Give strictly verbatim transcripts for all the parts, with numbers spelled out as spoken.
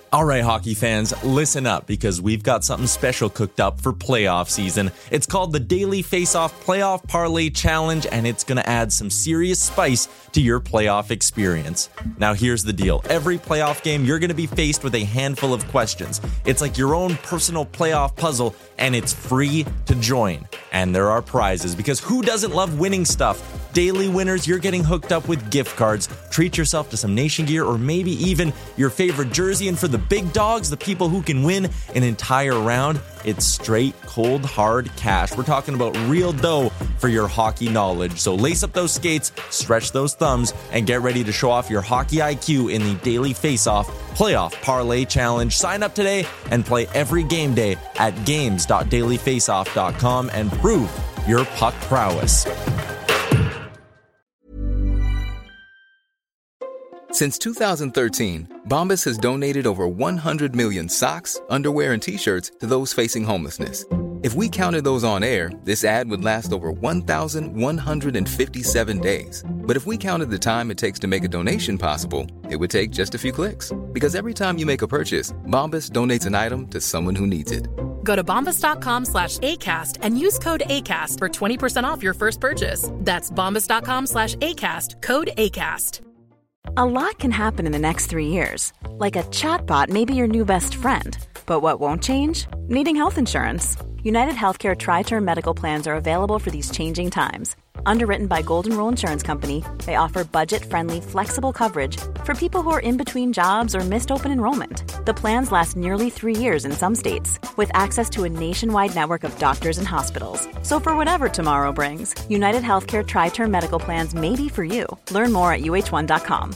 All right, hockey fans, listen up because we've got something special cooked up for playoff season. It's called the Daily Face-Off Playoff Parlay Challenge, and it's going to add some serious spice to your playoff experience. Now, here's the deal. Every playoff game, you're going to be faced with a handful of questions. It's like your own personal playoff puzzle, and it's free to join. And there are prizes, because who doesn't love winning stuff? Daily winners, you're getting hooked up with gift cards. Treat yourself to some Nation gear or maybe even your favorite jersey. And for the big dogs, the people who can win an entire round, it's straight, cold, hard cash. We're talking about real dough for your hockey knowledge. So lace up those skates, stretch those thumbs, and get ready to show off your hockey I Q in the Daily Face-Off Playoff Parlay Challenge. Sign up today and play every game day at games dot daily face off dot com and prove your puck prowess. Since two thousand thirteen, Bombas has donated over one hundred million socks, underwear, and T-shirts to those facing homelessness. If we counted those on air, this ad would last over one thousand one hundred fifty-seven days. But if we counted the time it takes to make a donation possible, it would take just a few clicks. Because every time you make a purchase, Bombas donates an item to someone who needs it. Go to bombas.com slash ACAST and use code ACAST for twenty percent off your first purchase. That's bombas.com slash ACAST, code ACAST. A lot can happen in the next three years. Like a chatbot may be your new best friend. But what won't change? Needing health insurance. United Healthcare Tri-Term Medical Plans are available for these changing times. Underwritten by Golden Rule Insurance Company, they offer budget-friendly, flexible coverage for people who are in between jobs or missed open enrollment. The plans last nearly three years in some states, with access to a nationwide network of doctors and hospitals. So for whatever tomorrow brings, United Healthcare Tri-Term Medical Plans may be for you. Learn more at U H one dot com.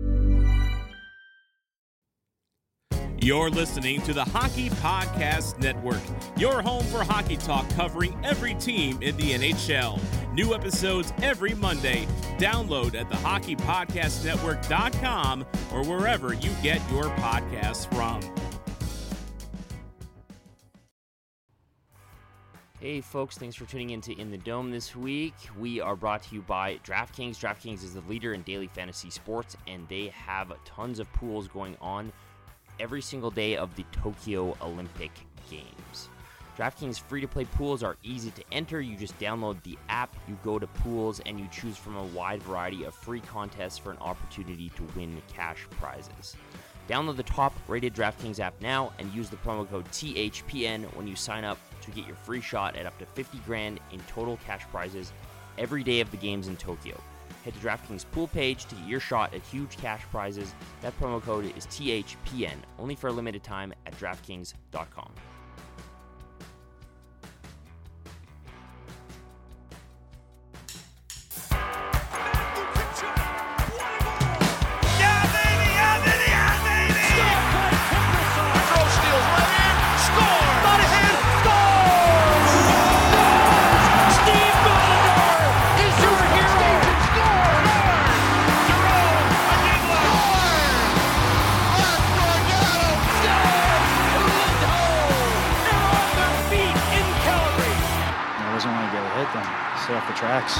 You're listening to the Hockey Podcast Network, your home for hockey talk covering every team in the N H L. New episodes every Monday. Download at the hockey podcast network dot com or wherever you get your podcasts from. Hey folks, thanks for tuning into In the Dome this week. We are brought to you by DraftKings. DraftKings is the leader in daily fantasy sports, and they have tons of pools going on every single day of the Tokyo Olympic Games. DraftKings free-to-play pools are easy to enter. You just download the app, you go to pools, and you choose from a wide variety of free contests for an opportunity to win cash prizes. Download the top-rated DraftKings app now and use the promo code T H P N when you sign up to get your free shot at up to fifty grand in total cash prizes every day of the games in Tokyo. Head to DraftKings pool page to get your shot at huge cash prizes. That promo code is T H P N, only for a limited time at DraftKings dot com. Off the tracks.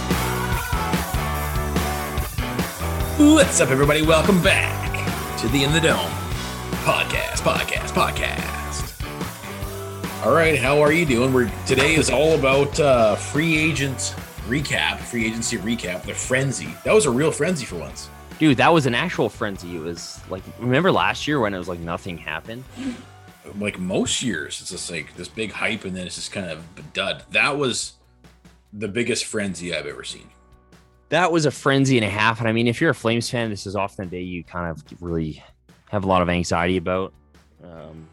What's up, everybody? Welcome back to the In the Dome podcast, podcast, podcast. All right, how are you doing? We're today is all about uh, free agent recap, free agency recap. The frenzy. That was a real frenzy for once, dude. That was an actual frenzy. It was like, remember last year when it was like nothing happened? Like most years, it's just like this big hype, and then it's just kind of a dud. That was the biggest frenzy I've ever seen. That was a frenzy and a half. And I mean, if you're a Flames fan, this is often a day you kind of really have a lot of anxiety about. Um,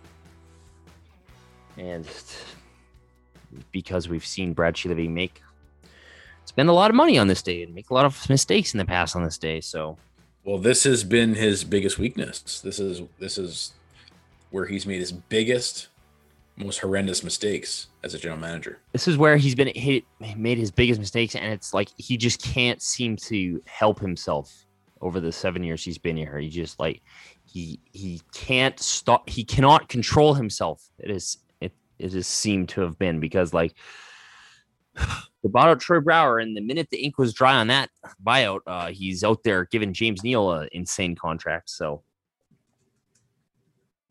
and because we've seen Brad Treliving make, spend a lot of money on this day and make a lot of mistakes in the past on this day. So, well, this has been his biggest weakness. This is, this is where he's made his biggest, most horrendous mistakes as a general manager. This is where he's been hit, made his biggest mistakes, and it's like he just can't seem to help himself over the seven years he's been here. He just like he he can't stop. He cannot control himself. It is it it has seemed to have been because like they bought out Troy Brouwer, and the minute the ink was dry on that buyout, uh, he's out there giving James Neal an insane contract. So.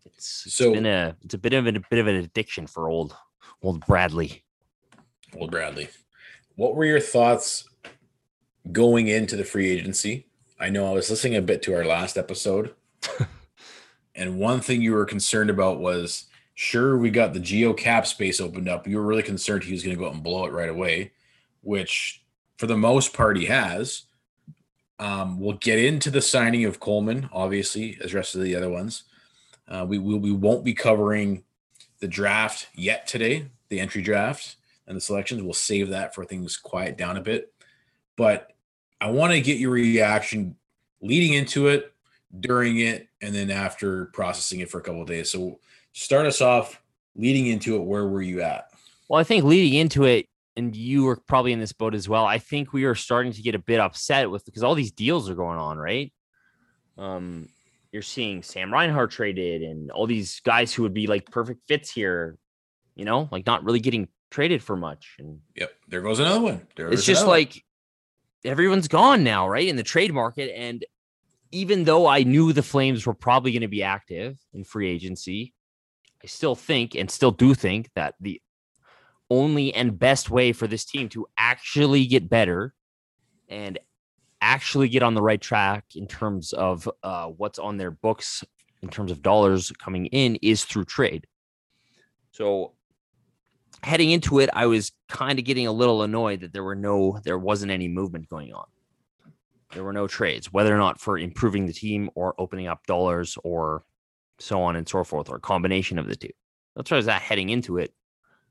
It's, it's So- been a it's a bit of a, a bit of an addiction for old old Bradley. Well, Bradley, what were your thoughts going into the free agency? I know I was listening a bit to our last episode, and one thing you were concerned about was, sure, we got the Geo cap space opened up. You were really concerned he was going to go out and blow it right away, which for the most part he has. Um, we'll get into the signing of Coleman, obviously, as the rest of the other ones. Uh, we, we we won't be covering the draft yet today, the entry draft and the selections. We'll save that for things quiet down a bit. But I want to get your reaction leading into it, during it, and then after processing it for a couple of days. So start us off leading into it. Where were you at? Well, I think leading into it, and you were probably in this boat as well, I think we are starting to get a bit upset with, because all these deals are going on, right? Um, you're seeing Sam Reinhart traded and all these guys who would be like perfect fits here, you know, like not really getting traded for much. And Yep, there goes another one. There it's goes just another one. like everyone's gone now, right? In the trade market. And even though I knew the Flames were probably going to be active in free agency, I still think and still do think that the only and best way for this team to actually get better and actually get on the right track in terms of uh, what's on their books in terms of dollars coming in is through trade. So heading into it, I was kind of getting a little annoyed that there were no, there wasn't any movement going on. There were no trades, whether or not for improving the team or opening up dollars or so on and so forth, or a combination of the two. That's why I was at heading into it.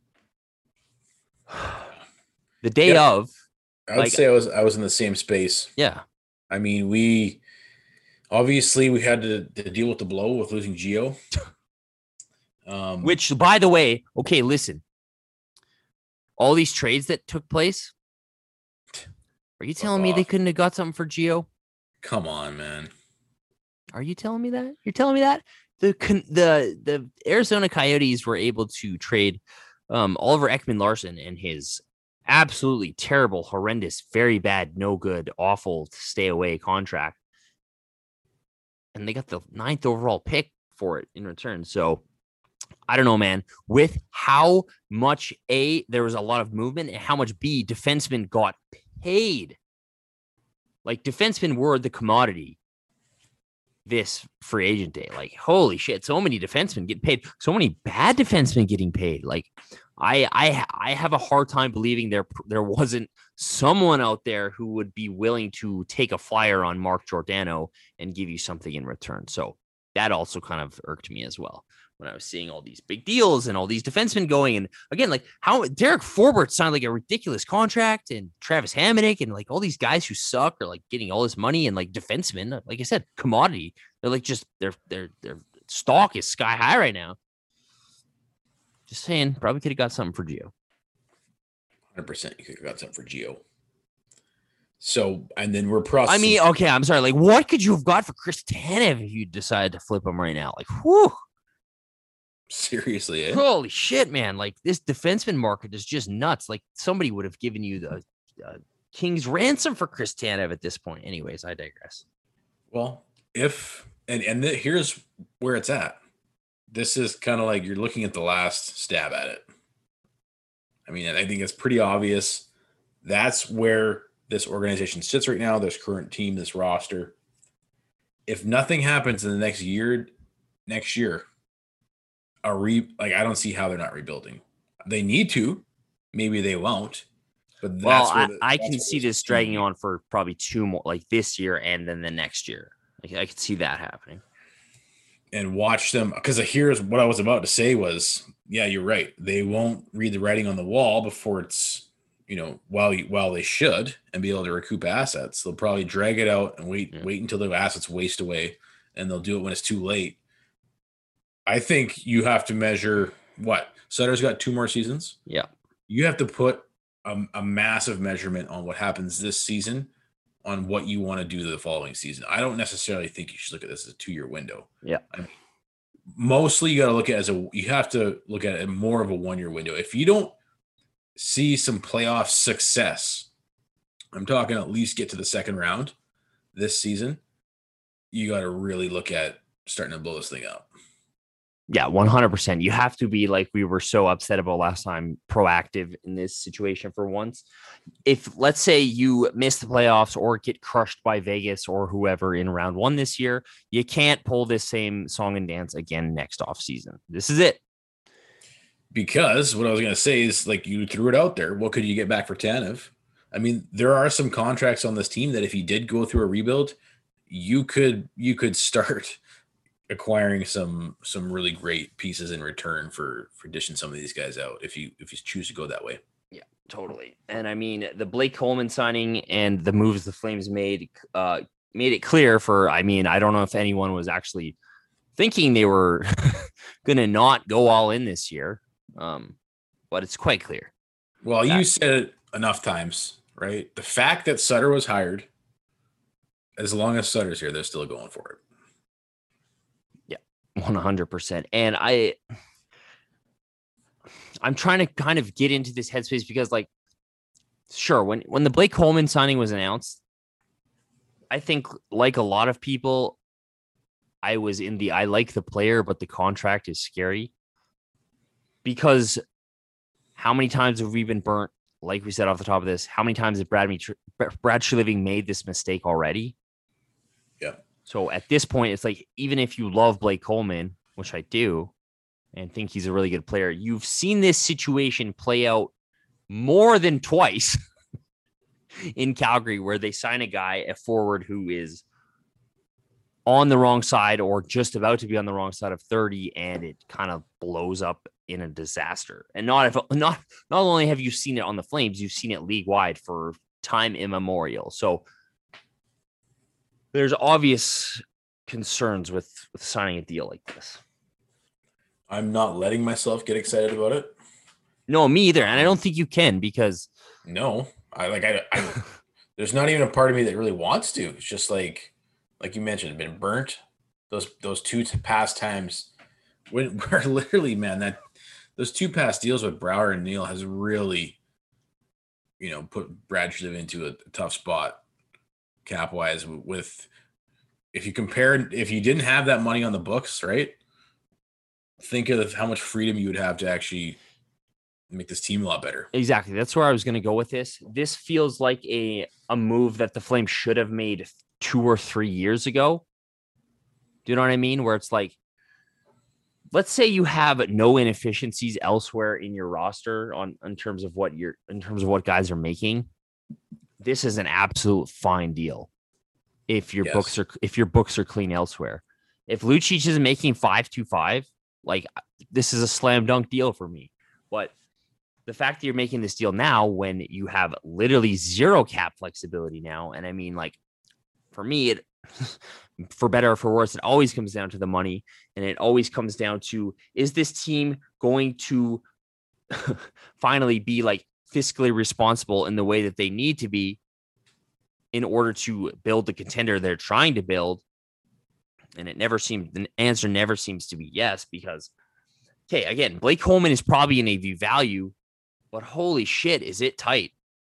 The day Yeah. of, I would like- say I was I was in the same space. yeah, I mean, we obviously we had to, to deal with the blow with losing Geo. Um, which, by the way, okay, listen, all these trades that took place, are you telling me they off. couldn't have got something for Geo? come on, man. Are you telling me that? You're telling me that the con- the the Arizona Coyotes were able to trade um, Oliver Ekman-Larsson and his absolutely terrible, horrendous, very bad, no good, awful, stay away contract, and they got the ninth overall pick for it in return. So I don't know, man. With how much A, there was a lot of movement, and how much B, defensemen got paid. Like, defensemen were the commodity this free agent day. Like, holy shit, so many defensemen getting paid, so many bad defensemen getting paid. Like, I I I have a hard time believing there there wasn't someone out there who would be willing to take a flyer on Mark Giordano and give you something in return. So that also kind of irked me as well when I was seeing all these big deals and all these defensemen going. And again, like how Derek Forbort signed like a ridiculous contract, and Travis Hamonic and like all these guys who suck are like getting all this money, and like defensemen, like I said, commodity. They're like just their their their stock is sky high right now. Just saying, probably could have got something for Gio. one hundred percent you could have got something for Geo. So, and then we're processing. I mean, okay, I'm sorry. Like, what could you have got for Chris Tanev if you decided to flip him right now? Like, whew. seriously, eh? Holy shit, man. Like, this defenseman market is just nuts. Like, somebody would have given you the uh, king's ransom for Chris Tanev at this point. Anyways, I digress. Well, if and and the, here's where it's at. This is kind of like you're looking at the last stab at it. I mean, I think it's pretty obvious. That's where this organization sits right now, this current team, this roster. If nothing happens in the next year, next year, a re like I don't see how they're not rebuilding. They need to, maybe they won't. But that's Well, where I, the- I that's can where see this this team- dragging on for probably two more, like this year and then the next year. Like, I could see that happening. and watch them, because here's what I was about to say was, yeah, you're right. They won't read the writing on the wall before it's, you know, while you, while they should and be able to recoup assets. They'll probably drag it out and wait, Yeah. wait until the assets waste away, and they'll do it when it's too late. I think you have to measure what Sutter's got two more seasons. Yeah. You have to put a, a massive measurement on what happens this season on what you want to do the following season. I don't necessarily think you should look at this as a two-year window. Yeah. I mean, mostly you got to look at it as a, you have to look at it more of a one-year window. If you don't see some playoff success, I'm talking at least get to the second round this season, you got to really look at starting to blow this thing up. Yeah, one hundred percent. You have to be, like we were so upset about last time, proactive in this situation for once. If, let's say, you miss the playoffs or get crushed by Vegas or whoever in round one this year, you can't pull this same song and dance again next offseason. This is it. Because what I was going to say is, like, you threw it out there. What could you get back for Tanev? I mean, there are some contracts on this team that if he did go through a rebuild, you could you could start acquiring some some really great pieces in return for for dishing some of these guys out if you if you choose to go that way. Yeah, totally. And I mean, the Blake Coleman signing and the moves the Flames made uh, made it clear for, I mean, I don't know if anyone was actually thinking they were going to not go all in this year, um, but it's quite clear. Well, that- you said it enough times, right? The fact that Sutter was hired, as long as Sutter's here, they're still going for it. one hundred percent. And I, I'm trying to kind of get into this headspace because, like, sure, when, when the Blake Coleman signing was announced, I think, like a lot of people, I was in the, I like the player, but the contract is scary. Because how many times have we been burnt? Like we said off the top of this, how many times has Brad, Brad Treliving made this mistake already? Yeah. So at this point, it's like, even if you love Blake Coleman, which I do, and think he's a really good player, you've seen this situation play out more than twice in Calgary, where they sign a guy, a forward who is on the wrong side or just about to be on the wrong side of thirty, and it kind of blows up in a disaster. And not if not not only have you seen it on the Flames, you've seen it league wide for time immemorial. So there's obvious concerns with, with signing a deal like this. I'm not letting myself get excited about it. No, me either. And I don't think you can, because no, I like, I, I there's not even a part of me that really wants to. It's just like, like you mentioned, been burnt. Those, those two past times when we're literally, man, that those two past deals with Brouwer and Neal has really, you know, put Brad Treliving into a, a tough spot cap wise. With, if you compare, if you didn't have that money on the books, right? Think of how much freedom you would have to actually make this team a lot better. Exactly. That's where I was going to go with this. This feels like a, a move that the Flames should have made two or three years ago. Do you know what I mean? Where it's like, let's say you have no inefficiencies elsewhere in your roster on in terms of what you're in terms of what guys are making. This is an absolute fine deal. If your yes. books are if your books are clean elsewhere. If Lucic is making five two five, like, this is a slam dunk deal for me. But the fact that you're making this deal now when you have literally zero cap flexibility now, and I mean, like, for me, it for better or for worse, it always comes down to the money, and it always comes down to, is this team going to finally be, like, fiscally responsible in the way that they need to be in order to build the contender they're trying to build? And it never seems, the answer never seems to be yes, because, okay, again, Blake Coleman is probably an A V value, but holy shit, is it tight.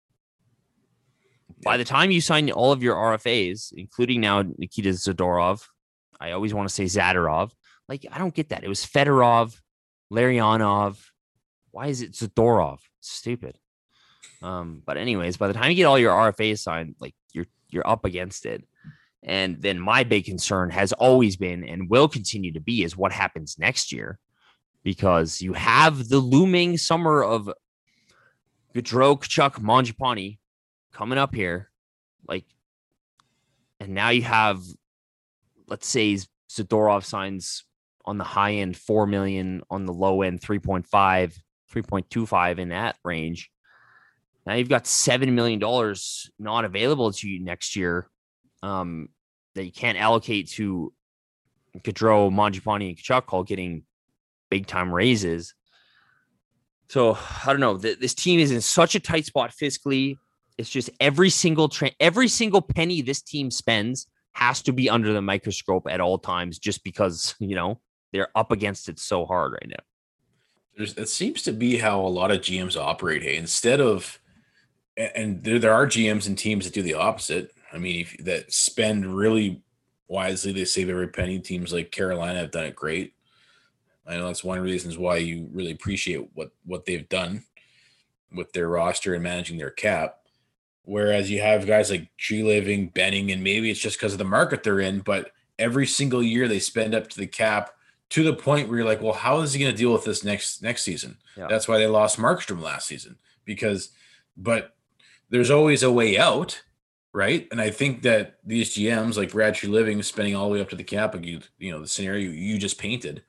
By the time you sign all of your R F As, including now Nikita Zadorov, I always want to say Zadorov. Like, I don't get that. It was Fedorov, Larionov. Why is it Zadorov? It's stupid. Um, but anyways, by the time you get all your R F As signed, like, you're you're up against it. And then my big concern has always been, and will continue to be, is what happens next year, because you have the looming summer of Gaudreau, Tkachuk, Mangiapane coming up here, like, and now you have, let's say Zadorov signs on the high end four million, on the low end three point five, three point two five, in that range. Now you've got seven million dollars not available to you next year, um, that you can't allocate to Gaudreau, Mangiapane, and Tkachuk, all getting big time raises. So I don't know. This team is in such a tight spot fiscally. It's just every single tra- every single penny this team spends has to be under the microscope at all times, just because, you know, they're up against it so hard right now. There's, that seems to be how a lot of G Ms operate. Hey, instead of, and there, there are G Ms and teams that do the opposite. I mean, if, that spend really wisely, they save every penny. Teams like Carolina have done it great. I know that's one of the reasons why you really appreciate what, what they've done with their roster and managing their cap. Whereas you have guys like Treliving, Benning, and maybe it's just because of the market they're in, but every single year they spend up to the cap to the point where you're like, well, how is he going to deal with this next next season? Yeah. That's why they lost Markstrom last season. Because, but there's always a way out, right? And I think that these G Ms like Brad Treliving spending all the way up to the cap, like you, you know, the scenario you just painted,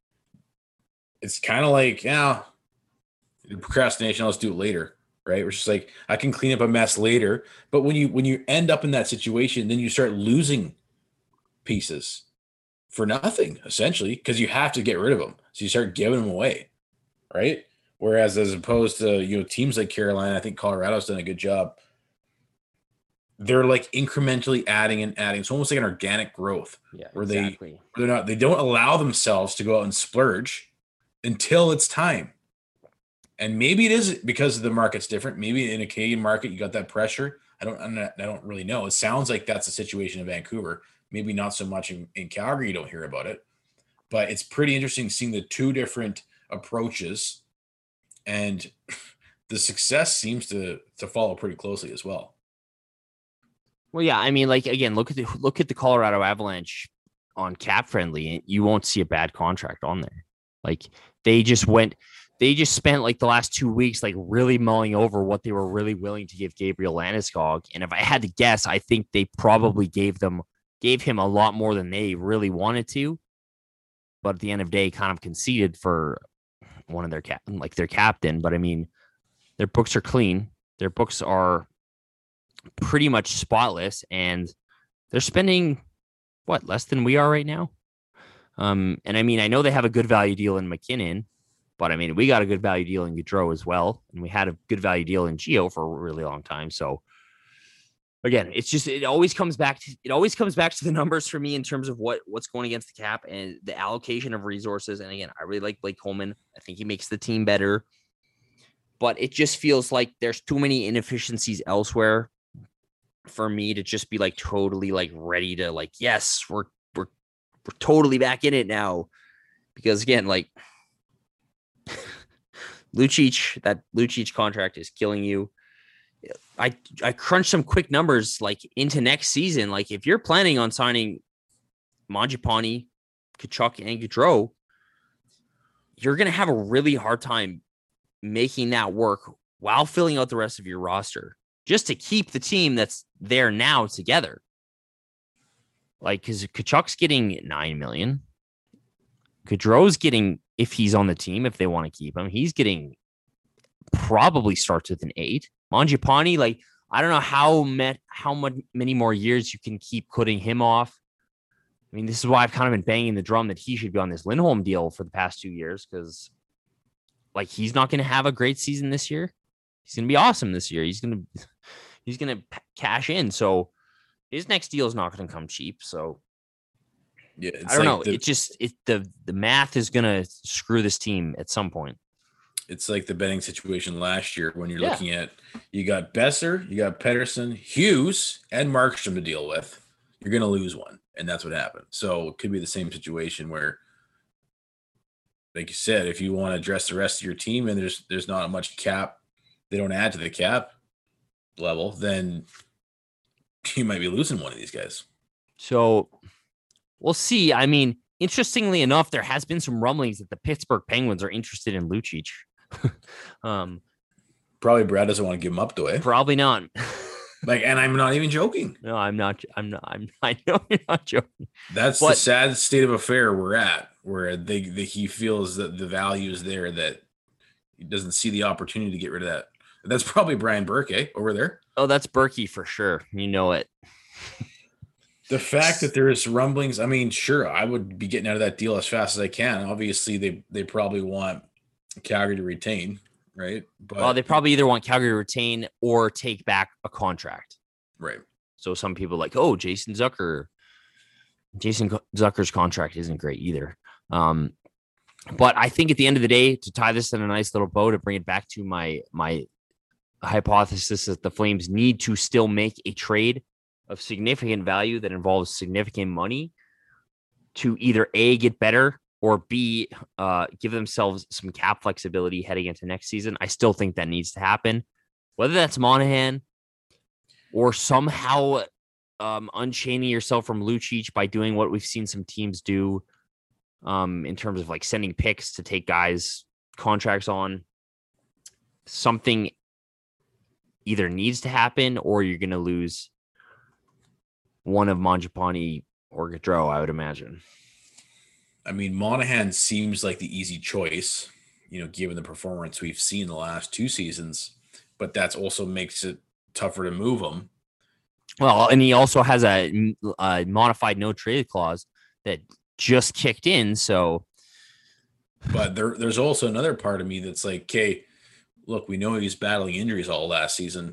it's kind of like, yeah, procrastination, let's do it later. Right. Which is like, I can clean up a mess later. But when you when you end up in that situation, then you start losing pieces for nothing, essentially, because you have to get rid of them. So you start giving them away. Right. Whereas as opposed to, you know, teams like Carolina, I think Colorado's done a good job. They're like incrementally adding and adding. It's almost like an organic growth. Yeah, where exactly. they they're not they don't allow themselves to go out and splurge until it's time. And maybe it is because the market's different. Maybe in a Canadian market, you got that pressure. I don't, I'm not, I don't really know. It sounds like that's the situation in Vancouver. Maybe not so much in, in Calgary. You don't hear about it, but it's pretty interesting seeing the two different approaches, and the success seems to to follow pretty closely as well. Well, yeah, I mean, like again, look at the look at the Colorado Avalanche on Cap Friendly, and you won't see a bad contract on there. Like they just went. They just spent like the last two weeks, like really mulling over what they were really willing to give Gabriel Landeskog. And if I had to guess, I think they probably gave them, gave him a lot more than they really wanted to. But at the end of the day, kind of conceded for one of their cap, like their captain. But I mean, their books are clean. Their books are pretty much spotless, and they're spending what, less than we are right now. Um, and I mean, I know they have a good value deal in McKinnon. But I mean, we got a good value deal in Gaudreau as well. And we had a good value deal in Gio for a really long time. So again, it's just, it always comes back to, it always comes back to the numbers for me in terms of what, what's going against the cap and the allocation of resources. And again, I really like Blake Coleman. I think he makes the team better, but it just feels like there's too many inefficiencies elsewhere for me to just be like totally like ready to like, yes, we're, we're, we're totally back in it now. Because again, like, Lucic, that Lucic contract is killing you. I I crunched some quick numbers like into next season. Like if you're planning on signing Mangiapane, Tkachuk, and Gaudreau, you're going to have a really hard time making that work while filling out the rest of your roster just to keep the team that's there now together. Like, because Tkachuk's getting nine million dollars. Gaudreau's getting, if he's on the team, if they want to keep him, he's getting probably starts with an eight. Mangiapane, like, I don't know how met, how much, many more years you can keep putting him off. I mean, this is why I've kind of been banging the drum that he should be on this Lindholm deal for the past two years because, like, he's not going to have a great season this year. He's going to be awesome this year. He's going to he's going to cash in. So his next deal is not going to come cheap. So yeah, I don't like know. The, it just it the the math is going to screw this team at some point. It's like the betting situation last year when you're yeah. looking at you got Besser, you got Pettersson, Hughes, and Markstrom to deal with. You're going to lose one, and that's what happened. So it could be the same situation where, like you said, if you want to address the rest of your team and there's there's not much cap, they don't add to the cap level, then you might be losing one of these guys. So we'll see. I mean, interestingly enough, there has been some rumblings that the Pittsburgh Penguins are interested in Lucic. um, probably Brad doesn't want to give him up, though. Eh? Probably not. Like, and I'm not even joking. No, I'm not. I'm not. I'm. I know you're not joking. That's but, the sad state of affair we're at, where they, they he feels that the value is there, that he doesn't see the opportunity to get rid of that. That's probably Brian Burke, eh, over there. Oh, that's Berkey for sure. You know it. The fact that there's rumblings, I mean, sure, I would be getting out of that deal as fast as I can. Obviously, they they probably want Calgary to retain, right? But well, they probably either want Calgary to retain or take back a contract. Right. So some people are like, oh, Jason Zucker. Jason Zucker's contract isn't great either. Um, but I think at the end of the day, to tie this in a nice little bow, to bring it back to my my hypothesis that the Flames need to still make a trade of significant value that involves significant money to either A, get better or B, uh, give themselves some cap flexibility heading into next season. I still think that needs to happen. Whether that's Monahan or somehow um, unchaining yourself from Lucic by doing what we've seen some teams do um, in terms of like sending picks to take guys' contracts on, something either needs to happen or you're going to lose one of Mangiapane or Gaudreau, I would imagine. I mean, Monahan seems like the easy choice, you know, given the performance we've seen the last two seasons, but that's also makes it tougher to move him. Well, and he also has a, a modified no trade clause that just kicked in. So, but there, there's also another part of me that's like, okay, look, we know he's battling injuries all last season.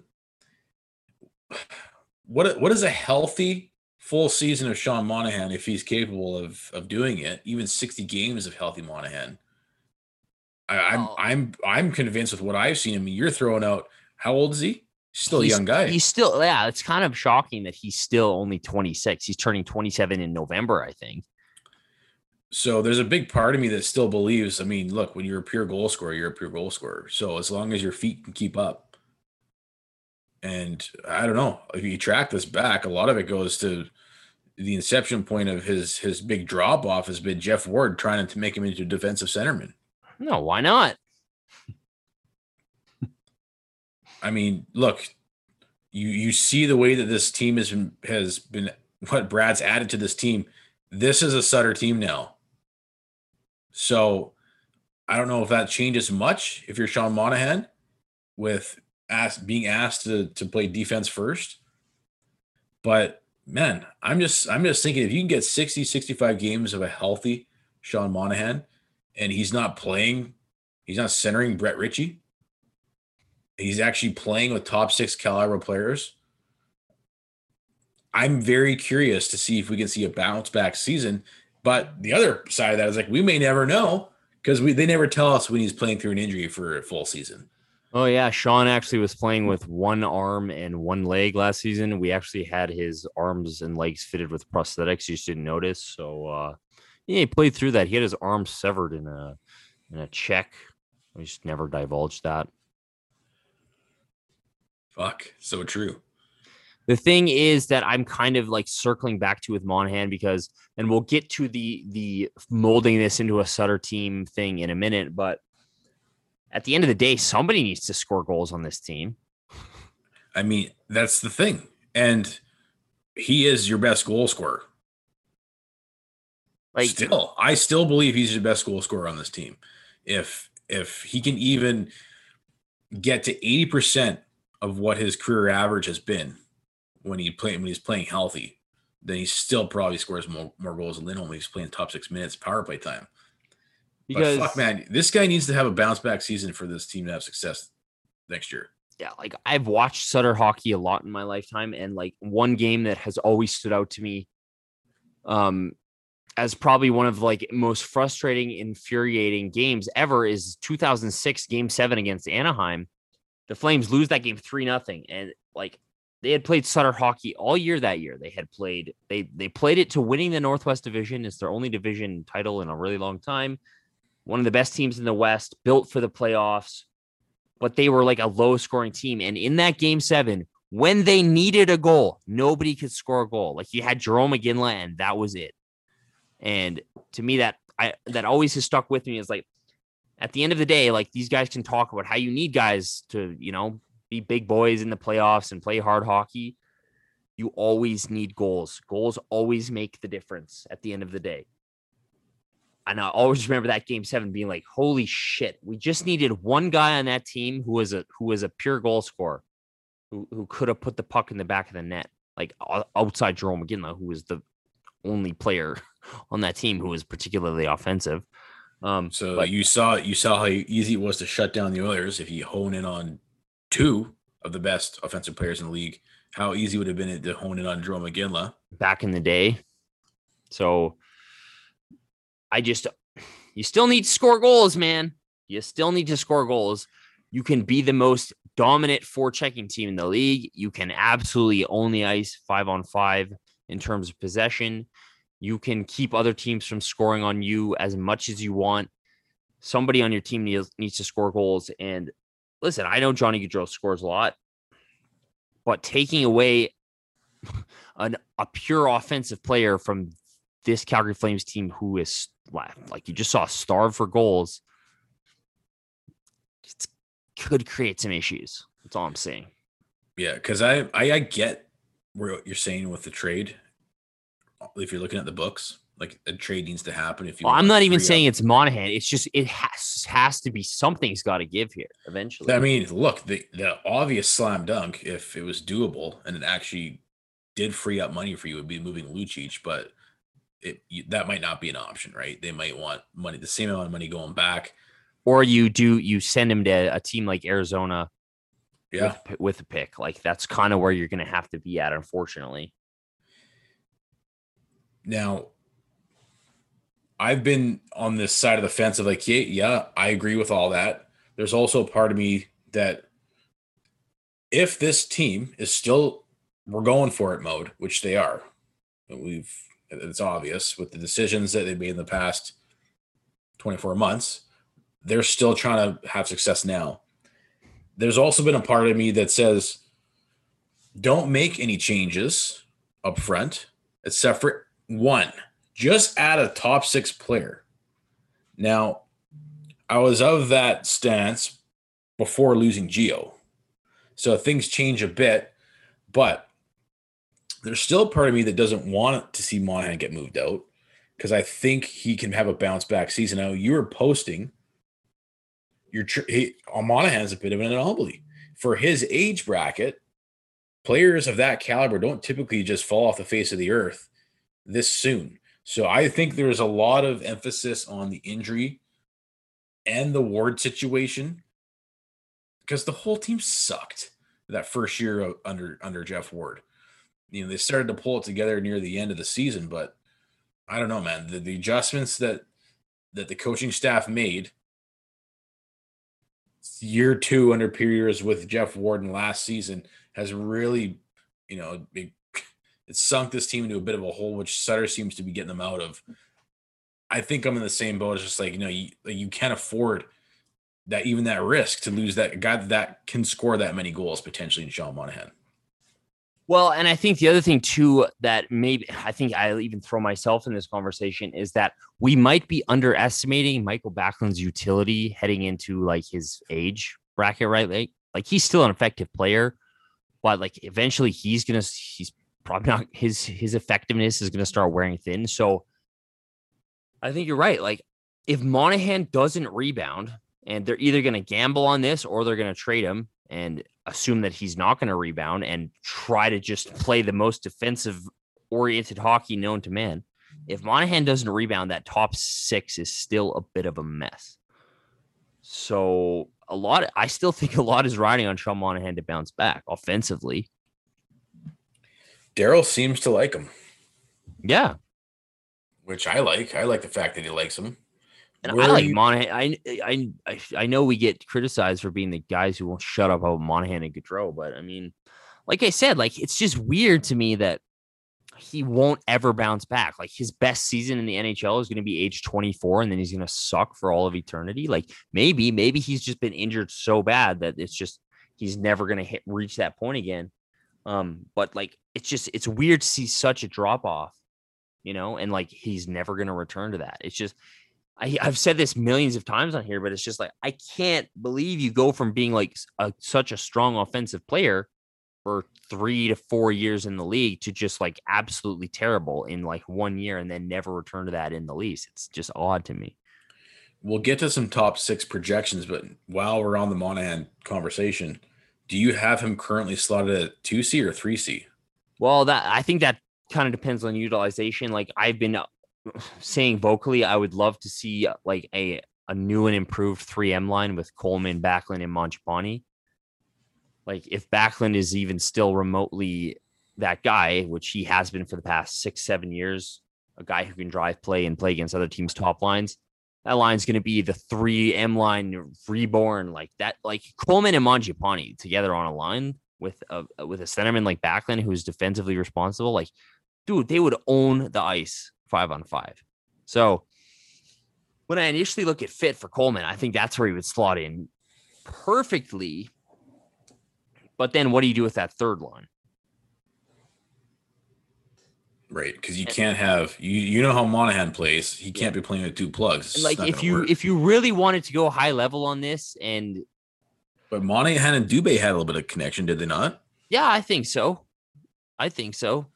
What what is a healthy full season of Sean Monahan if he's capable of of doing it? Even sixty games of healthy Monahan. I, I'm oh. I'm I'm convinced with what I've seen. I mean, you're throwing out. How old is he? Still he's, a young guy. He's still, yeah. It's kind of shocking that he's still only twenty-six. He's turning twenty-seven in November, I think. So there's a big part of me that still believes. I mean, look, when you're a pure goal scorer, you're a pure goal scorer. So as long as your feet can keep up, and I don't know if you track this back, a lot of it goes to the inception point of his his big drop off has been Jeff Ward trying to make him into a defensive centerman. No, why not? I mean, look, you you see the way that this team has been, has been what Brad's added to this team. This is a Sutter team now. So I don't know if that changes much if you're Sean Monahan with asked, being asked to, to play defense first. But man, I'm just I'm just thinking if you can get sixty, sixty-five games of a healthy Sean Monahan and he's not playing, he's not centering Brett Ritchie. He's actually playing with top six caliber players. I'm very curious to see if we can see a bounce back season. But the other side of that is like, we may never know because we they never tell us when he's playing through an injury for a full season. Oh, yeah. Sean actually was playing with one arm and one leg last season. We actually had his arms and legs fitted with prosthetics. You just didn't notice. So, uh, yeah, he played through that. He had his arm severed in a in a check. We just never divulged that. Fuck. So true. The thing is that I'm kind of like circling back to with Monahan because, and we'll get to the the molding this into a Sutter team thing in a minute, but at the end of the day, somebody needs to score goals on this team. I mean, that's the thing. And he is your best goal scorer. Like, still, I still believe he's your best goal scorer on this team. If if he can even get to eighty percent of what his career average has been when he play when he's playing healthy, then he still probably scores more, more goals than Lindholm when he's playing top six minutes power play time. Because but fuck, man, this guy needs to have a bounce back season for this team to have success next year. Yeah, like I've watched Sutter hockey a lot in my lifetime, and like one game that has always stood out to me, um, as probably one of like most frustrating, infuriating games ever is two thousand six Game Seven against Anaheim. The Flames lose that game three nothing, and like they had played Sutter hockey all year that year. They had played they they played it to winning the Northwest Division. It's their only division title in a really long time. One of the best teams in the West, built for the playoffs, but they were like a low-scoring team. And in that Game Seven, when they needed a goal, nobody could score a goal. Like you had Jerome McGinley, and that was it. And to me, that I that always has stuck with me is like, at the end of the day, like these guys can talk about how you need guys to, you know, be big boys in the playoffs and play hard hockey. You always need goals. Goals always make the difference at the end of the day. And I always remember that Game Seven being like, "Holy shit! We just needed one guy on that team who was a who was a pure goal scorer, who who could have put the puck in the back of the net, like outside Jerome McGinley, who was the only player on that team who was particularly offensive." Um, so but, you saw you saw how easy it was to shut down the Oilers if you hone in on two of the best offensive players in the league. How easy would it have been to hone in on Jerome McGinley back in the day? So. I just, you still need to score goals, man. You still need to score goals. You can be the most dominant forechecking team in the league. You can absolutely own the ice five on five in terms of possession. You can keep other teams from scoring on you as much as you want. Somebody on your team needs, needs to score goals. And listen, I know Johnny Gaudreau scores a lot, but taking away an, a pure offensive player from this Calgary Flames team who is, like you just saw, starved for goals, it could create some issues. That's all I'm saying. Yeah, because I, I I get what you're saying with the trade. If you're looking at the books, like a trade needs to happen. If you, well, I'm not even saying up. it's Monahan. It's just it has has to be something's got to give here eventually. I mean, look, the the obvious slam dunk, if it was doable and it actually did free up money for you, would be moving Lucic, but it that might not be an option, right? They might want money, the same amount of money going back, or you do you send him to a team like Arizona. Yeah, with, with a pick. Like that's kind of where you're going to have to be at, unfortunately. Now, I've been on this side of the fence of like, yeah, yeah, I agree with all that. There's also a part of me that if this team is still, we're going for it mode, which they are, we've, it's obvious with the decisions that they've made in the past twenty-four months, they're still trying to have success now. There's also been a part of me that says, don't make any changes up front, except for one. Just add a top six player. Now, I was of that stance before losing Gio. So things change a bit, but there's still a part of me that doesn't want to see Monahan get moved out because I think he can have a bounce back season. Now, you were posting Your he, Monahan's a bit of an anomaly. For his age bracket, players of that caliber don't typically just fall off the face of the earth this soon. So I think there's a lot of emphasis on the injury and the Ward situation because the whole team sucked that first year of, under under Jeff Ward. You know, they started to pull it together near the end of the season, but I don't know, man. The, the adjustments that that the coaching staff made year two under Peters with Jeff Warden last season has really, you know, it, it sunk this team into a bit of a hole, which Sutter seems to be getting them out of. I think I'm in the same boat. It's just like, you know, you, you can't afford that, even that risk to lose that guy that can score that many goals potentially in Sean Monahan. Well, and I think the other thing too, that maybe I think I'll even throw myself in this conversation is that we might be underestimating Michael Backlund's utility heading into like his age bracket, right? Like, like he's still an effective player, but like eventually he's going to, he's probably not his, his effectiveness is going to start wearing thin. So I think you're right. Like if Monahan doesn't rebound and they're either going to gamble on this or they're going to trade him and assume that he's not going to rebound and try to just play the most defensive oriented hockey known to man. If Monahan doesn't rebound, that top six is still a bit of a mess. So a lot, I still think a lot is riding on Sean Monahan to bounce back offensively. Daryl seems to like him. Yeah. Which I like. I like the fact that he likes him. And Where I like you... Monahan. I, I I I know we get criticized for being the guys who won't shut up about Monahan and Gaudreau, but I mean, like I said, like it's just weird to me that he won't ever bounce back. Like his best season in the N H L is going to be age twenty-four, and then he's going to suck for all of eternity. Like maybe, maybe he's just been injured so bad that it's just he's never going to hit reach that point again. Um, but like it's just it's weird to see such a drop off, you know, and like he's never going to return to that. It's just. I, I've said this millions of times on here, but it's just like, I can't believe you go from being like a, such a strong offensive player for three to four years in the league to just like absolutely terrible in like one year and then never return to that in the least. It's just odd to me. We'll get to some top six projections, but while we're on the Monahan conversation, do you have him currently slotted at two C or three C? Well, that I think that kind of depends on utilization. Like I've been saying vocally, I would love to see like a, a new and improved three M line with Coleman, Backlund, and Mangiapane. Like if Backlund is even still remotely that guy, which he has been for the past six, seven years, a guy who can drive play and play against other teams' top lines, that line's going to be the three M line reborn like that. Like Coleman and Mangiapane together on a line with a with a centerman like Backlund who's defensively responsible. Like, dude, they would own the ice five on five. So when I initially look at fit for Coleman, I think that's where he would slot in perfectly. But then what do you do with that third line? Right, because you can't have you. You know how Monahan plays. He can't yeah. be playing with two plugs. And like if you work. if you really wanted to go high level on this, and but Monahan and Dubé had a little bit of connection, did they not? Yeah, I think so. I think so.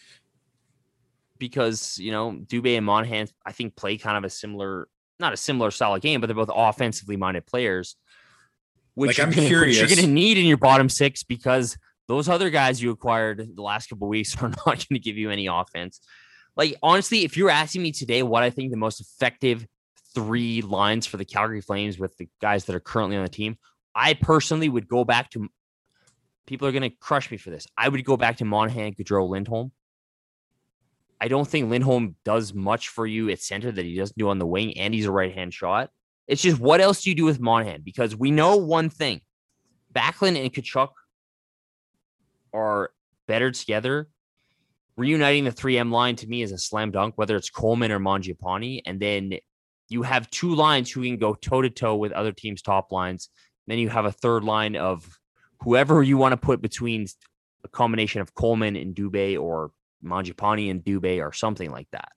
Because you know Dubé and Monahan, I think play kind of a similar, not a similar style of game, but they're both offensively minded players. Which like I'm gonna, curious, which you're going to need in your bottom six because those other guys you acquired the last couple of weeks are not going to give you any offense. Like, honestly, if you're asking me today what I think the most effective three lines for the Calgary Flames with the guys that are currently on the team, I personally would go back to, people are going to crush me for this. I would go back to Monahan, Gaudreau, Lindholm. I don't think Lindholm does much for you at center that he doesn't do on the wing, and he's a right-hand shot. It's just, what else do you do with Monahan? Because we know one thing. Backlund and Tkachuk are better together. Reuniting the three M line to me is a slam dunk, whether it's Coleman or Mangiapane. And then you have two lines who can go toe-to-toe with other teams' top lines. Then you have a third line of whoever you want to put between a combination of Coleman and Dubé or Mangiapane and Dubé or something like that.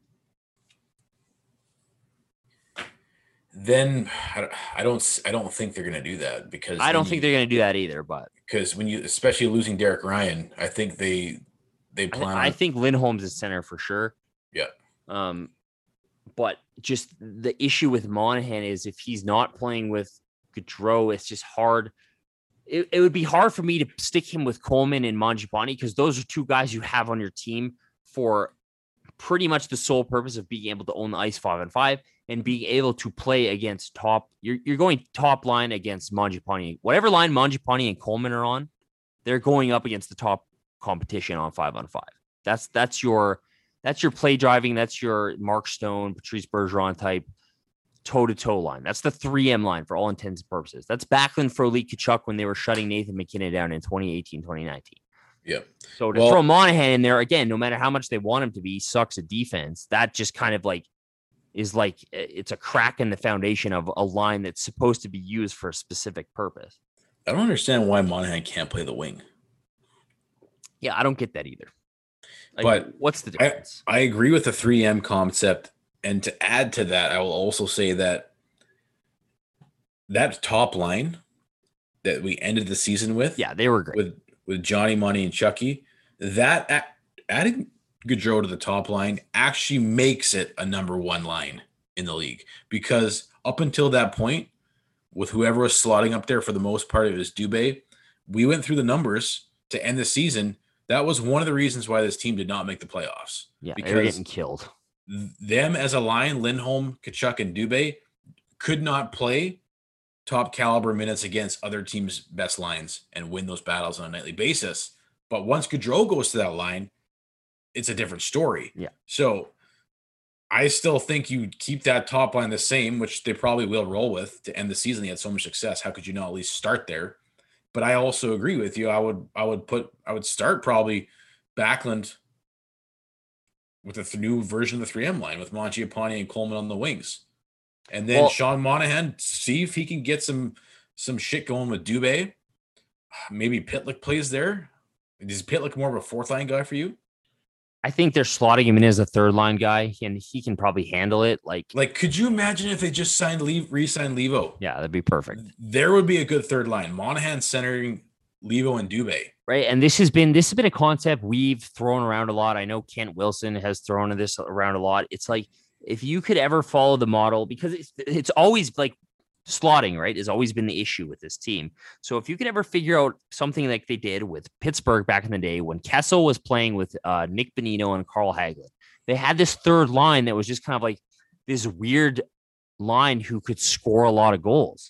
Then I don't I don't think they're going to do that because I don't you, think they're going to do that either. But because when you, especially losing Derek Ryan, I think they they plan. I, I on, think Lindholm's a center for sure. Yeah. Um, but just the issue with Monahan is if he's not playing with Gaudreau, it's just hard. It, it would be hard for me to stick him with Coleman and Mangiapane because those are two guys you have on your team for pretty much the sole purpose of being able to own the ice five and five and being able to play against top. You're you're going top line against Mangiapane. Whatever line Mangiapane and Coleman are on, they're going up against the top competition on five on five. That's that's your that's your play driving. That's your Mark Stone, Patrice Bergeron type toe-to-toe line. That's the three M line for all intents and purposes. That's Backlund, Frolik, Tkachuk when they were shutting Nathan McKinnon down in twenty eighteen, twenty nineteen. Yeah. So to well, throw Monahan in there, again, no matter how much they want him to be, he sucks at defense. That just kind of like is like it's a crack in the foundation of a line that's supposed to be used for a specific purpose. I don't understand why Monahan can't play the wing. Yeah, I don't get that either. Like, but what's the difference? I, I agree with the three M concept. And to add to that, I will also say that that top line that we ended the season with, yeah, they were great with with Johnny, Money, and Chucky. That adding Gaudreau to the top line actually makes it a number one line in the league because up until that point, with whoever was slotting up there for the most part, it was Dubé. We went through the numbers to end the season. That was one of the reasons why this team did not make the playoffs. Yeah, because they were getting killed. Them as a line, Lindholm, Tkachuk, and Dubé could not play top caliber minutes against other teams' best lines and win those battles on a nightly basis. But once Gaudreau goes to that line, it's a different story. Yeah. So I still think you keep that top line the same, which they probably will roll with to end the season. They had so much success. How could you not at least start there? But I also agree with you. I would, I would put, I would start probably Backlund with a th- new version of the three M line with Mangiapane and Coleman on the wings. And then well, Sean Monahan, see if he can get some some shit going with Dubé. Maybe Pitlick plays there. Is Pitlick more of a fourth line guy for you? I think they're slotting him in as a third line guy, and he can probably handle it. Like, like could you imagine if they just signed Lev, re-signed Levo? Yeah, that'd be perfect. There would be a good third line. Monahan centering Levo and Dubé. Right, and this has been this has been a concept we've thrown around a lot. I know Kent Wilson has thrown this around a lot. It's like if you could ever follow the model, because it's it's always like slotting, right? Has always been the issue with this team. So if you could ever figure out something like they did with Pittsburgh back in the day when Kessel was playing with uh, Nick Bonino and Carl Hagelin, they had this third line that was just kind of like this weird line who could score a lot of goals.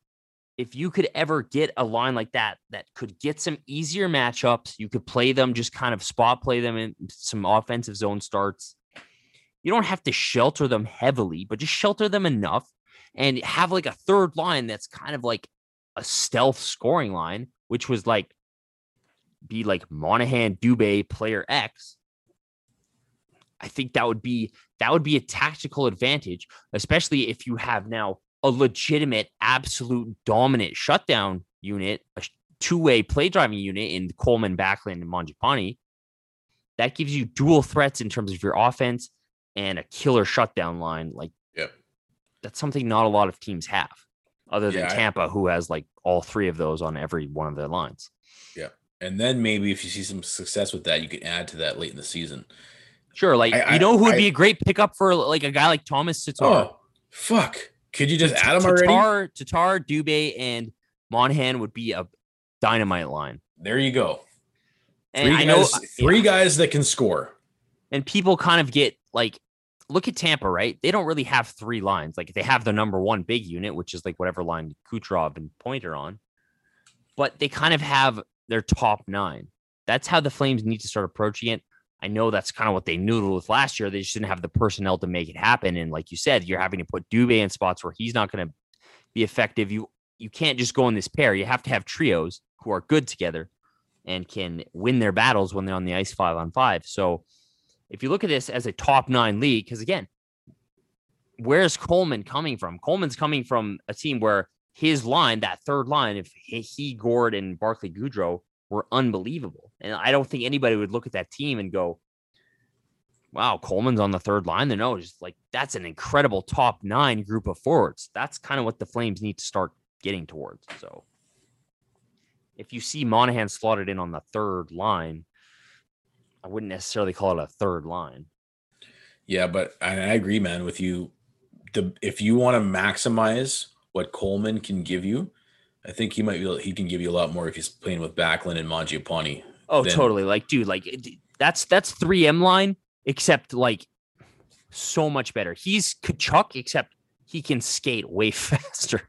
If you could ever get a line like that, that could get some easier matchups, you could play them, just kind of spot play them in some offensive zone starts. You don't have to shelter them heavily, but just shelter them enough and have like a third line that's kind of like a stealth scoring line, which was like, be like Monahan, Dubé, player X. I think that would be that would be a tactical advantage, especially if you have now a legitimate, absolute dominant shutdown unit, a two-way play driving unit in Coleman, Backlund, and Mangiapane. That gives you dual threats in terms of your offense and a killer shutdown line. Like, yep. That's something not a lot of teams have, other than yeah, Tampa, I, who has like all three of those on every one of their lines. Yeah. And then maybe if you see some success with that, you can add to that late in the season. Sure. Like, I, you know who would I, be a great pickup for like a guy like Thomas Tatar? Oh, fuck. Could you just add him already? Tatar, Tatar, Dubé, and Monahan would be a dynamite line. There you go. And three I guys, know three yeah. guys that can score. And people kind of get like, look at Tampa, right? They don't really have three lines. Like they have the number one big unit, which is like whatever line Kucherov and Point are on. But they kind of have their top nine. That's how the Flames need to start approaching it. I know that's kind of what they noodled with last year. They just didn't have the personnel to make it happen. And like you said, you're having to put Dubé in spots where he's not going to be effective. You you can't just go in this pair. You have to have trios who are good together and can win their battles when they're on the ice five on five. So if you look at this as a top nine league, because again, where's Coleman coming from? Coleman's coming from a team where his line, that third line, if he, he Gord, and Barclay Goodrow were unbelievable. And I don't think anybody would look at that team and go, wow, Coleman's on the third line. They know, just like, that's an incredible top nine group of forwards. That's kind of what the Flames need to start getting towards. So if you see Monahan slotted in on the third line, I wouldn't necessarily call it a third line. Yeah, but I, I agree, man, with you. The if you want to maximize what Coleman can give you, I think he might be. He can give you a lot more if he's playing with Backlund and Mangiapane. Oh, than, totally. Like, dude, like that's that's three M line, except like so much better. He's Kachuk, except he can skate way faster.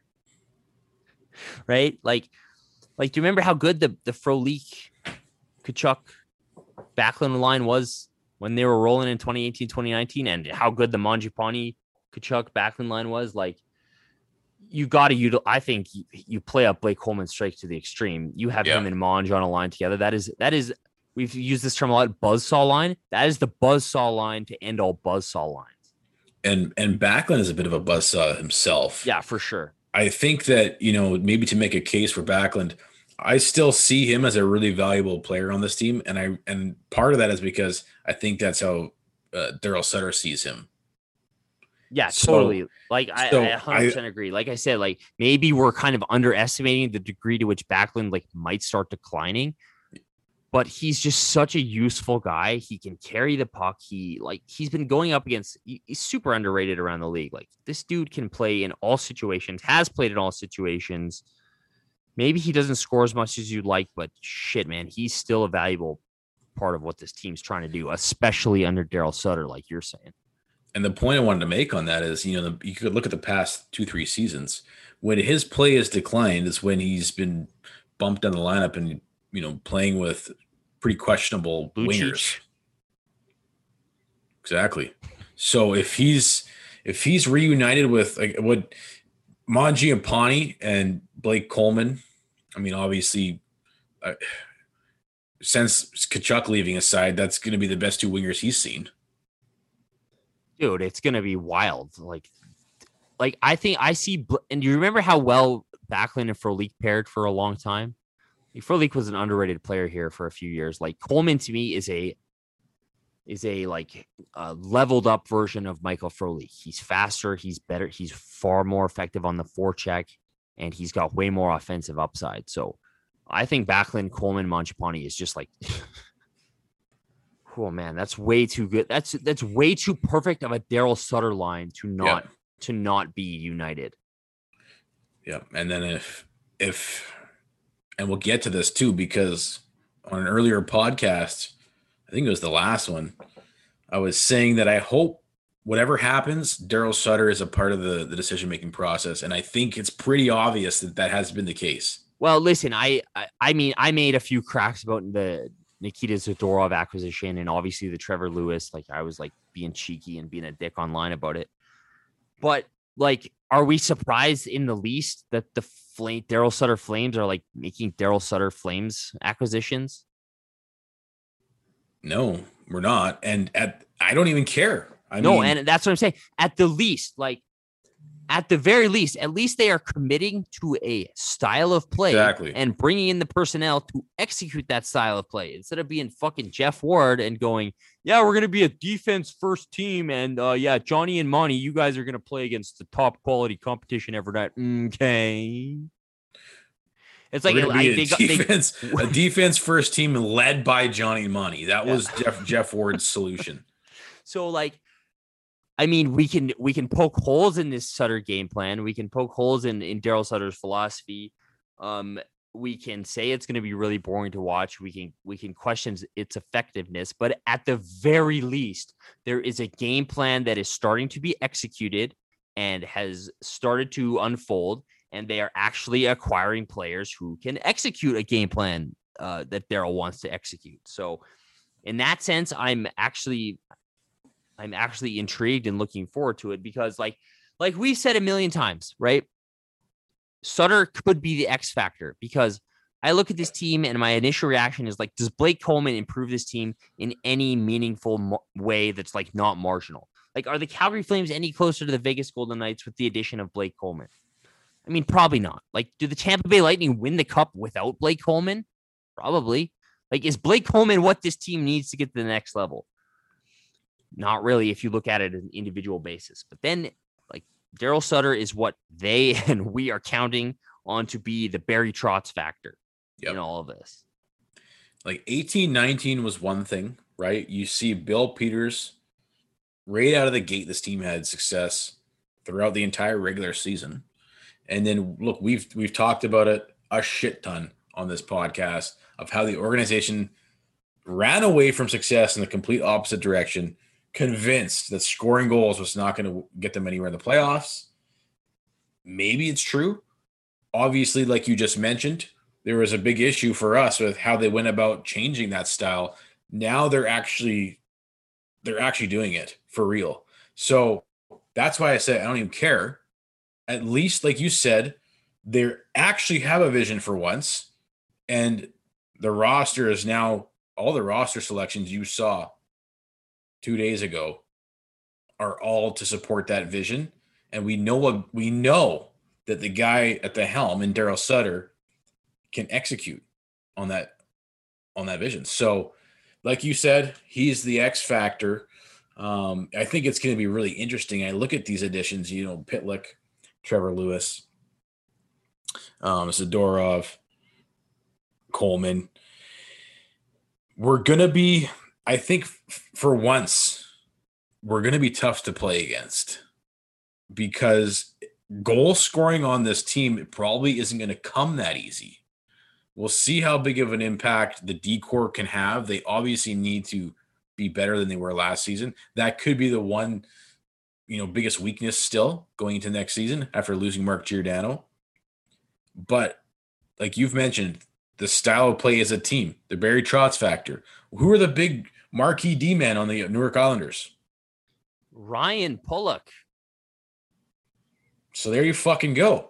Right? Like, like do you remember how good the the Frolik, Kachuk, Backlund line was when they were rolling in twenty eighteen, twenty nineteen, and how good the Mangiapane, Kachuk, Backlund line was? Like, you got to utilize. I think you, you play up Blake Coleman straight to the extreme. You have yeah. him and Monge on a line together. That is that is. We've used this term a lot. Buzzsaw line. That is the buzzsaw line to end all buzzsaw lines. And and Backlund is a bit of a buzzsaw himself. Yeah, for sure. I think that, you know, maybe to make a case for Backlund, I still see him as a really valuable player on this team, and I and part of that is because I think that's how uh, Daryl Sutter sees him. Yeah, so, totally. Like I, so I one hundred percent agree. Like I said, like maybe we're kind of underestimating the degree to which Backlund like might start declining, but he's just such a useful guy. He can carry the puck. He like he's been going up against. He's super underrated around the league. Like this dude can play in all situations. Has played in all situations. Maybe he doesn't score as much as you'd like, but shit, man, he's still a valuable part of what this team's trying to do, especially under Daryl Sutter, like you're saying. And the point I wanted to make on that is, you know, the, you could look at the past two, three seasons. When his play has declined is when he's been bumped down the lineup and, you know, playing with pretty questionable Blue wingers. Cheech. Exactly. So if he's if he's reunited with like what Mangiapane and Blake Coleman, I mean, obviously, uh, since Kachuk leaving aside, that's going to be the best two wingers he's seen. Dude, it's going to be wild. Like, like I think I see, and you remember how well Backlund and Frolik paired for a long time? Like, Frolik was an underrated player here for a few years. Like Coleman to me is a, is a like uh, leveled up version of Michael Frolik. He's faster. He's better. He's far more effective on the forecheck, and he's got way more offensive upside. So I think Backlund, Coleman, Mangiapane is just like, oh man, that's way too good. That's that's way too perfect of a Daryl Sutter line to not yeah. to not be united. Yeah, and then if if and we'll get to this too, because on an earlier podcast, I think it was the last one, I was saying that I hope whatever happens, Daryl Sutter is a part of the, the decision-making process. And I think it's pretty obvious that that has been the case. Well, listen, I, I, I mean, I made a few cracks about the Nikita Zadorov acquisition and obviously the Trevor Lewis. Like I was like being cheeky and being a dick online about it. But like, are we surprised in the least that the Flame Daryl Sutter Flames are like making Daryl Sutter Flames acquisitions? No, we're not. And at I don't even care. I no, mean, and that's what I'm saying. At the least, like at the very least, at least they are committing to a style of play exactly. and bringing in the personnel to execute that style of play instead of being fucking Jeff Ward and going, yeah, we're going to be a defense first team. And uh, yeah, Johnny and Monty, you guys are going to play against the top quality competition every night. Okay. It's like, like a, they got, defense, they, a defense first team led by Johnny and Monty. That was yeah. Jeff, Jeff Ward's solution. So like, I mean, we can we can poke holes in this Sutter game plan. We can poke holes in, in Daryl Sutter's philosophy. Um, we can say it's going to be really boring to watch. We can we can question its effectiveness. But at the very least, there is a game plan that is starting to be executed and has started to unfold. And they are actually acquiring players who can execute a game plan uh, that Daryl wants to execute. So in that sense, I'm actually... I'm actually intrigued and looking forward to it because like, like we've said a million times, right? Sutter could be the X factor because I look at this team and my initial reaction is like, does Blake Coleman improve this team in any meaningful mo- way that's like not marginal? Like, are the Calgary Flames any closer to the Vegas Golden Knights with the addition of Blake Coleman? I mean, probably not. Like, do the Tampa Bay Lightning win the cup without Blake Coleman? Probably. Like, is Blake Coleman what this team needs to get to the next level? Not really if you look at it as an individual basis. But then, like, Daryl Sutter is what they and we are counting on to be the Barry Trotz factor yep. in all of this. Like, eighteen nineteen was one thing, right? You see Bill Peters, right out of the gate, this team had success throughout the entire regular season. And then, look, we've we've talked about it a shit ton on this podcast of how the organization ran away from success in the complete opposite direction, convinced that scoring goals was not going to get them anywhere in the playoffs. Maybe it's true. Obviously, like you just mentioned, there was a big issue for us with how they went about changing that style. Now they're actually they're actually doing it for real. So that's why I said I don't even care. At least, like you said, they actually have a vision for once. And the roster is now, all the roster selections you saw two days ago are all to support that vision. And we know what we know that the guy at the helm in Daryl Sutter can execute on that, on that vision. So like you said, he's the X factor. Um, I think it's going to be really interesting. I look at these additions, you know, Pitlick, Trevor Lewis, um, Zadorov, Coleman. We're going to be, I think f- for once, we're going to be tough to play against because goal scoring on this team it probably isn't going to come that easy. We'll see how big of an impact the D-Corps can have. They obviously need to be better than they were last season. That could be the one, you know, biggest weakness still going into next season after losing Mark Giordano. But like you've mentioned, the style of play as a team, the Barry Trotz factor. Who are the big marquee D-men on the Newark Islanders? Ryan Pulock. So there you fucking go.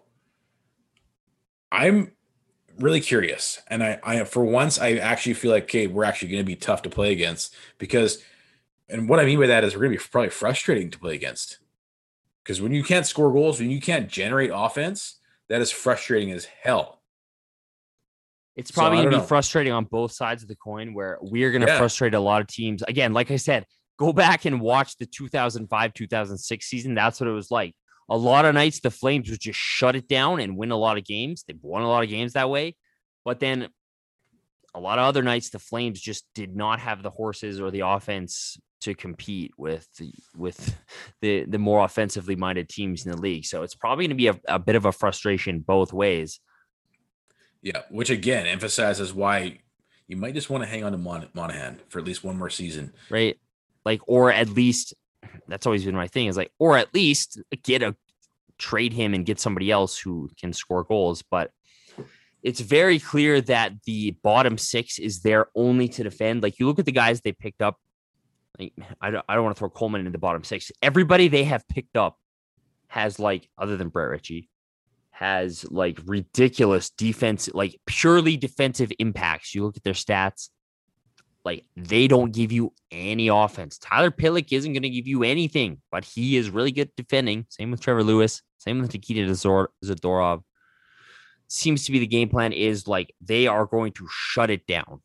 I'm really curious. And I, I, for once, I actually feel like, okay, we're actually going to be tough to play against because, and what I mean by that is we're going to be probably frustrating to play against because when you can't score goals, when you can't generate offense, that is frustrating as hell. It's probably so, going to be know. frustrating on both sides of the coin where we're going to yeah. frustrate a lot of teams. Again, like I said, go back and watch the two thousand five two thousand six season. That's what it was like. A lot of nights, the Flames would just shut it down and win a lot of games. They won a lot of games that way. But then a lot of other nights, the Flames just did not have the horses or the offense to compete with the, with the, the more offensively minded teams in the league. So it's probably going to be a, a bit of a frustration both ways. Yeah, which again emphasizes why you might just want to hang on to Mon- Monahan for at least one more season. Right. Like, or at least that's always been my thing is like, or at least get a trade him and get somebody else who can score goals. But it's very clear that the bottom six is there only to defend. Like you look at the guys they picked up. Like, I don't, I don't want to throw Coleman in the bottom six. Everybody they have picked up has like, other than Brett Ritchie, has like ridiculous defense, like purely defensive impacts. You look at their stats. like they don't give you any offense. Tyler Pitlick isn't going to give you anything, but he is really good defending. Same with Trevor Lewis. Same with Nikita Zadorov. Seems to be the game plan is like they are going to shut it down.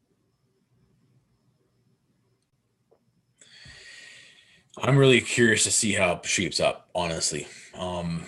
I'm really curious to see how it shapes up, honestly. Um,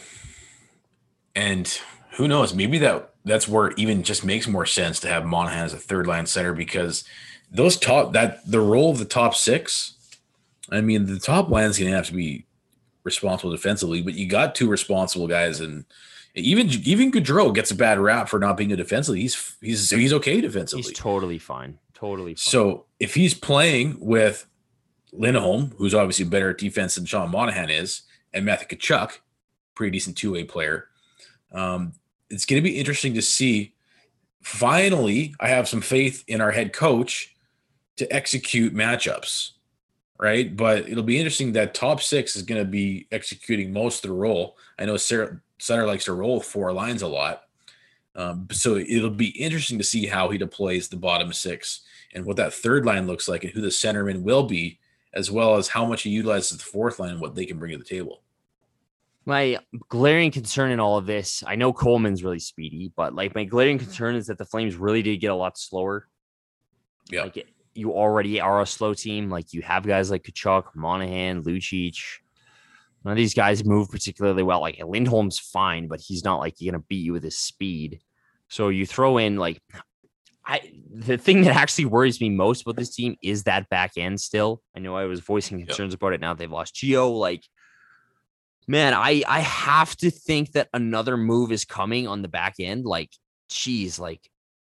and who knows? Maybe that that's where it even just makes more sense to have Monahan as a third line center, because those top that the role of the top six. I mean, the top line is going to have to be responsible defensively, but you got two responsible guys, and even even Gaudreau gets a bad rap for not being a defensively. He's he's he's okay defensively. He's totally fine. Totally fine. So if he's playing with Lindholm, who's obviously better at defense than Sean Monahan is, and Matthew Tkachuk, pretty decent two-way player. Um, it's going to be interesting to see. Finally, I have some faith in our head coach to execute matchups, right? But it'll be interesting that top six is going to be executing most of the role. I know Sarah, Sutter likes to roll four lines a lot. Um, so it'll be interesting to see how he deploys the bottom six and what that third line looks like and who the centerman will be, as well as how much he utilizes the fourth line and what they can bring to the table. My glaring concern in all of this, I know Coleman's really speedy, but like my glaring concern is that the Flames really did get a lot slower. Yeah. Like you already are a slow team. Like you have guys like Tkachuk, Monahan, Lucic. None of these guys move particularly well. Like Lindholm's fine, but he's not like going to beat you with his speed. So you throw in like, I the thing that actually worries me most about this team is that back end still. I know I was voicing concerns yep. about it. Now they've lost Gio. Like, man, I, I have to think that another move is coming on the back end. Like, geez, like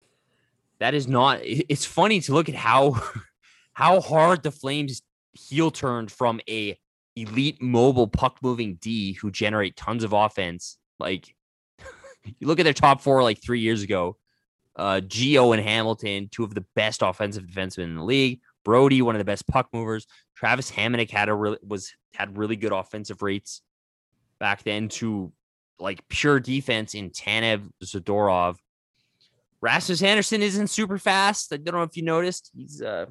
that is not, it's funny to look at how, how hard the Flames heel turned from a elite mobile puck moving D who generate tons of offense. Like you look at their top four, like three years ago, Uh, Gio and Hamilton, two of the best offensive defensemen in the league. Brody, one of the best puck movers. Travis Hamonic had a really was had really good offensive rates back then to like pure defense in Tanev, Zadorov. Rasmus Anderson isn't super fast. I don't know if you noticed. He's uh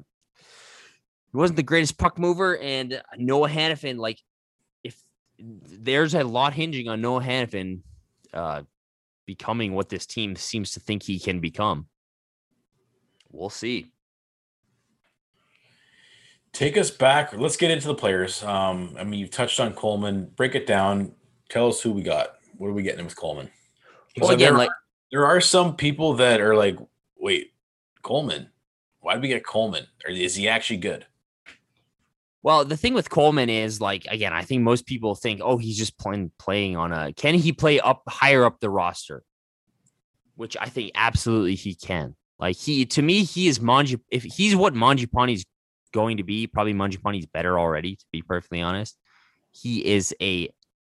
he wasn't the greatest puck mover, and Noah Hanifin, like if there's a lot hinging on Noah Hanifin, uh. becoming what this team seems to think he can become. We'll see. Take us back. Let's get into the players. Um, I mean, you've touched on Coleman. Break it down. Tell us who we got. What are we getting with Coleman? Well, again, there, like are, there are some people that are like, wait, Coleman? Why did we get Coleman? Or is he actually good? Well, the thing with Coleman is, like, again, I think most people think, oh, he's just playing playing on a. Can he play up higher up the roster? Which I think absolutely he can. Like he, to me, he is Mangi. If he's what Mangiapane's going to be, probably Mangiapane's better already. To be perfectly honest, he is a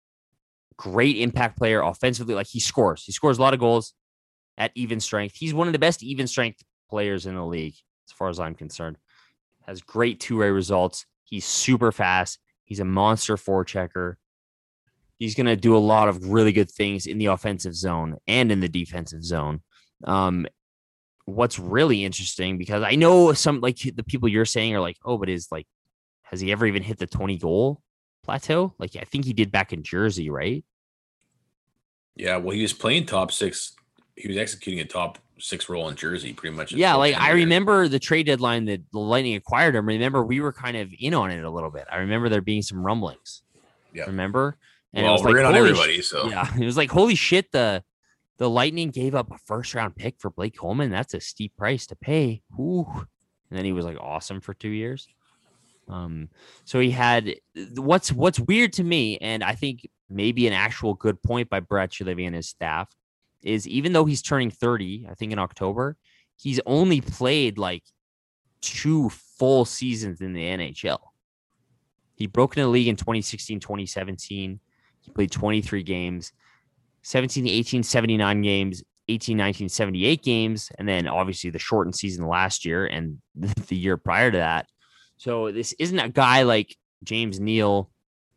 great impact player offensively. Like he scores, he scores a lot of goals at even strength. He's one of the best even strength players in the league, as far as I'm concerned. Has great two-way results. He's super fast. He's a monster forechecker. He's going to do a lot of really good things in the offensive zone and in the defensive zone. Um, what's really interesting, because I know some, like the people you're saying are like, oh, but is like, has he ever even hit the twenty goal plateau? Like, I think he did back in Jersey, right? Yeah. Well, he was playing top six. He was executing a top six role in Jersey pretty much. Yeah. Like I remember the trade deadline that the Lightning acquired him. Remember, we were kind of in on it a little bit. I remember there being some rumblings. Yeah. Remember? And well, it was we're like, in on everybody. Sh- So yeah, it was like, holy shit. The, the Lightning gave up a first round pick for Blake Coleman. That's a steep price to pay. Ooh. And then he was like awesome for two years. Um, so he had what's, what's weird to me. And I think maybe an actual good point by Brett Shilivy and his staff is, even though he's turning thirty, I think in October, he's only played like two full seasons in the N H L. He broke into the league in twenty sixteen, twenty seventeen. He played twenty-three games, seventeen, eighteen, seventy-nine games, eighteen, nineteen, seventy-eight games. And then obviously the shortened season last year and the year prior to that. So this isn't a guy like James Neal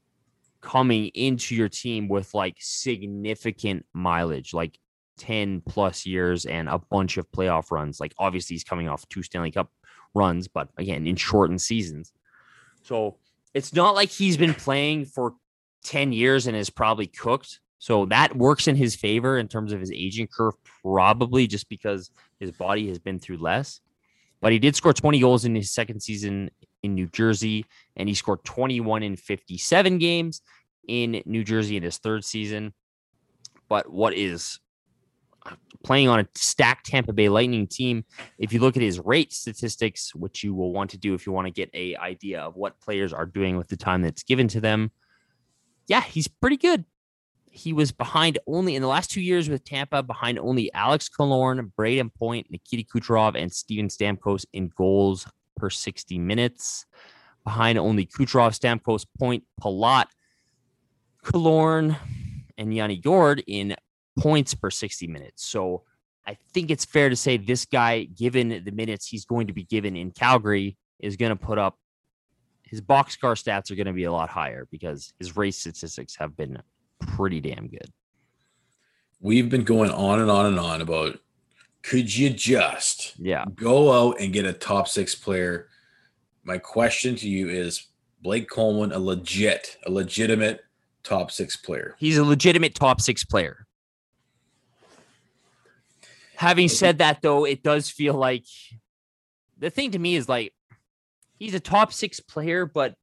coming into your team with like significant mileage, like ten plus years and a bunch of playoff runs. Like obviously he's coming off two Stanley Cup runs, but again, in shortened seasons. So it's not like he's been playing for ten years and is probably cooked. So that works in his favor in terms of his aging curve, probably just because his body has been through less. But he did score twenty goals in his second season in New Jersey, and he scored twenty-one in fifty-seven games in New Jersey in his third season. But what is playing on a stacked Tampa Bay Lightning team, if you look at his rate statistics, which you will want to do if you want to get an idea of what players are doing with the time that's given to them, yeah, he's pretty good. He was behind only in the last two years with Tampa, behind only Alex Killorn, Braden Point, Nikita Kucherov, and Steven Stamkos in goals per sixty minutes. Behind only Kucherov, Stamkos, Point, Palat, Killorn, and Yanni Gourde in points per sixty minutes. So I think it's fair to say this guy, given the minutes he's going to be given in Calgary, is going to put up his boxcar stats are going to be a lot higher because his race statistics have been pretty damn good. We've been going on and on and on about, could you just yeah. go out and get a top six player? My question to you is, Blake Coleman a legit, a legitimate top six player? He's a legitimate top six player. Having said that, though, it does feel like the thing to me is like he's a top six player, but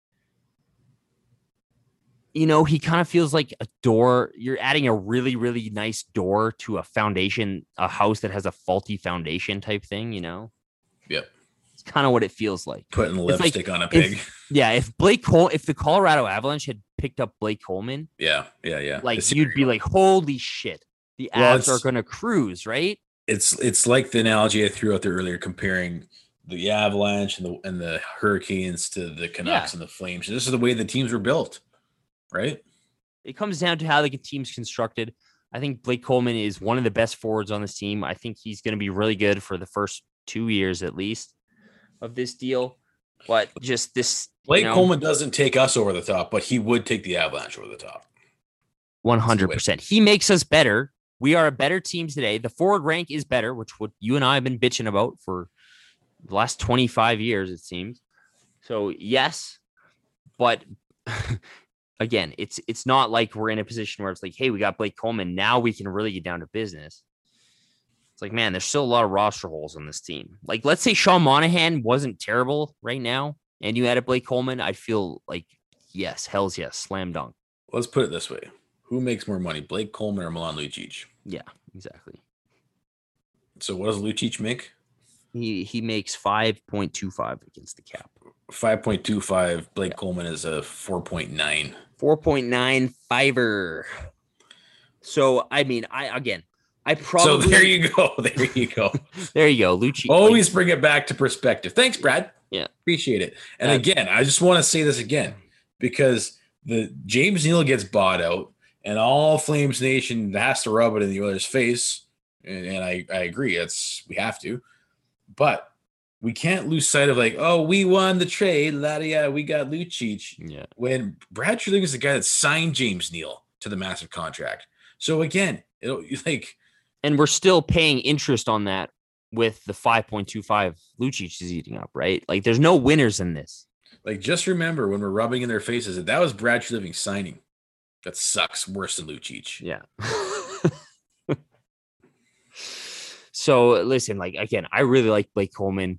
you know, he kind of feels like a door. You're adding a really, really nice door to a foundation, a house that has a faulty foundation type thing, you know? Yep. It's kind of what it feels like. Putting it's lipstick like, on a pig. If, yeah. If Blake Cole, if the Colorado Avalanche had picked up Blake Coleman, yeah, yeah, yeah. like you'd be like, holy shit, the well, Avs are going to cruise, right? It's it's like the analogy I threw out there earlier, comparing the Avalanche and the and the Hurricanes to the Canucks yeah. and the Flames. This is the way the teams were built. Right. It comes down to how the team's constructed. I think Blake Coleman is one of the best forwards on this team. I think he's going to be really good for the first two years at least of this deal. But just this, Blake you know, Coleman doesn't take us over the top, but he would take the Avalanche over the top. one hundred percent. He makes us better. We are a better team today. The forward rank is better, which what you and I have been bitching about for the last twenty-five years, it seems. So yes, but again, it's it's not like we're in a position where it's like, hey, we got Blake Coleman. Now we can really get down to business. It's like, man, there's still a lot of roster holes on this team. Like, let's say Sean Monahan wasn't terrible right now, and you added Blake Coleman, I'd feel like, yes, hell's yes, slam dunk. Let's put it this way. Who makes more money, Blake Coleman or Milan Lucic? Yeah, exactly. So what does Lucic make? He he makes five point two five against the cap. five point two five. Blake yeah. Coleman is a four point nine. four point nine fiver. So, I mean, I again, I probably... So there you go. There you go. There you go. Lucic. Always bring it back to perspective. Thanks, Brad. Yeah. Appreciate it. And uh, again, I just want to say this again, because the James Neal gets bought out and all Flames Nation has to rub it in the Oilers' face. And, and I, I agree. It's, we have to. But we can't lose sight of like, oh, we won the trade. Yeah, we got Lucic. Yeah. When Brad Treliving is the guy that signed James Neal to the massive contract. So again, it'll like, and we're still paying interest on that with the five point two five Lucic is eating up, right? Like, there's no winners in this. Like, just remember when we're rubbing in their faces that that was Brad Treliving signing. That sucks worse than Lucic. Yeah. So listen, like, again, I really like Blake Coleman.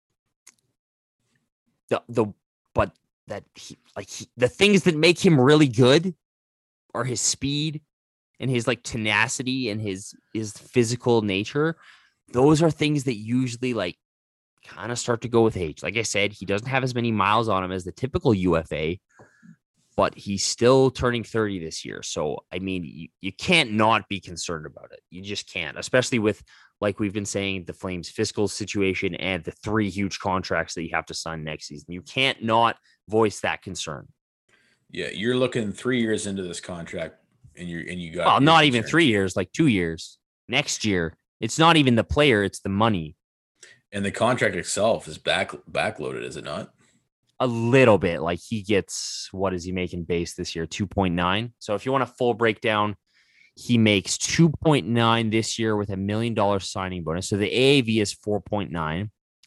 The the but that he, like he, the things that make him really good are his speed and his like tenacity and his his physical nature. Those are things that usually like kind of start to go with age. Like I said, he doesn't have as many miles on him as the typical U F A, but he's still turning thirty this year. So, I mean, you, you can't not be concerned about it. You just can't, especially with, like we've been saying, the Flames' fiscal situation and the three huge contracts that you have to sign next season. You can't not voice that concern. Yeah, you're looking three years into this contract, and you and you got well, not concern. even three years, like two years. Next year, it's not even the player; it's the money. And the contract itself is back backloaded, is it not? A little bit. Like, he gets, what is he making base this year? two point nine. So if you want a full breakdown, he makes two point nine this year with a million dollar signing bonus. So the A A V is four point nine.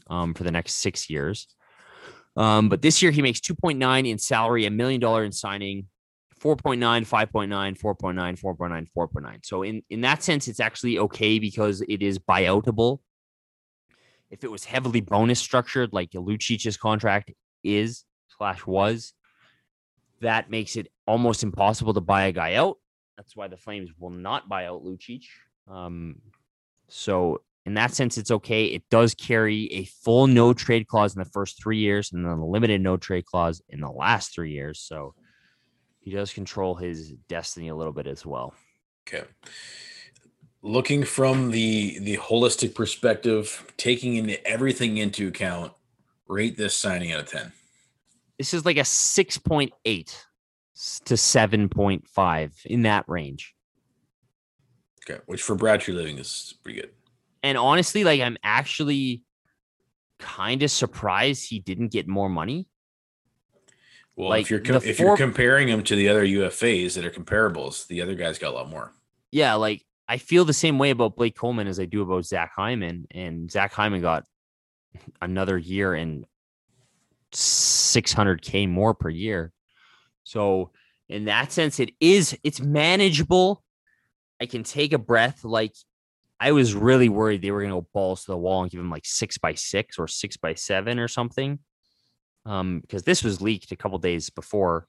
um, for the next six years. Um, but this year he makes two point nine in salary, a million dollar in signing, four point nine, five point nine, four point nine, four point nine, four point nine. So in, in that sense, it's actually okay because it is buyoutable. If it was heavily bonus structured, like Lucic's contract is slash was, that makes it almost impossible to buy a guy out. That's why the Flames will not buy out Lucic. Um, so in that sense, it's okay. It does carry a full no trade clause in the first three years and then a limited no trade clause in the last three years. So he does control his destiny a little bit as well. Okay. Looking from the the holistic perspective, taking into everything into account, rate this signing out of ten. This is like a six point eight to seven point five in that range. Okay, which for Brad Treliving is pretty good. And honestly, like I'm actually kind of surprised he didn't get more money. Well, like if you're com- if four... you're comparing him to the other U F As that are comparables, the other guys got a lot more. Yeah, like I feel the same way about Blake Coleman as I do about Zach Hyman, and Zach Hyman got another year and six hundred K more per year. So in that sense, it is it's manageable. I can take a breath. Like I was really worried they were going to go balls to the wall and give him like six by six or six by seven or something. Um, because this was leaked a couple days before.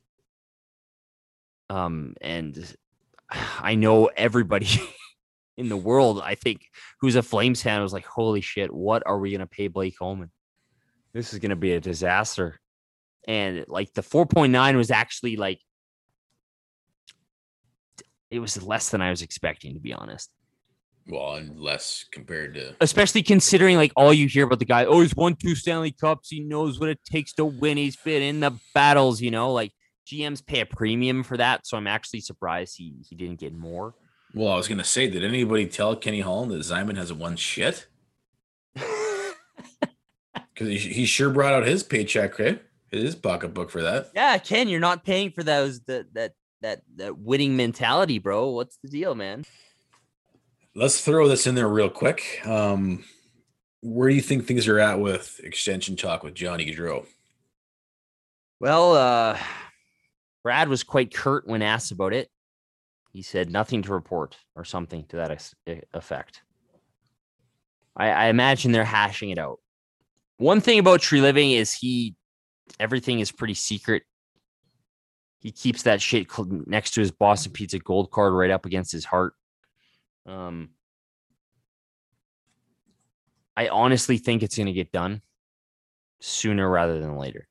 Um, and I know everybody in the world, I think, who's a Flames fan was like, holy shit, what are we going to pay Blake Coleman? This is going to be a disaster. And like the four point nine was actually like, it was less than I was expecting, to be honest. Well, and less compared to... Especially considering, like, all you hear about the guy, oh, he's won two Stanley Cups. He knows what it takes to win. He's been in the battles, you know? Like, G Ms pay a premium for that, so I'm actually surprised he, he didn't get more. Well, I was going to say, did anybody tell Kenny Holland that Zyman hasn't won shit? Because he, he sure brought out his paycheck, right? His pocketbook for that. Yeah, Ken, you're not paying for those that that that that winning mentality, bro. What's the deal, man? Let's throw this in there real quick. Um, where do you think things are at with extension talk with Johnny Gaudreau? Well, uh, Brad was quite curt when asked about it. He said nothing to report or something to that effect. I, I imagine they're hashing it out. One thing about Treliving is he, everything is pretty secret. He keeps that shit next to his Boston Pizza gold card right up against his heart. Um, I honestly think it's going to get done sooner rather than later.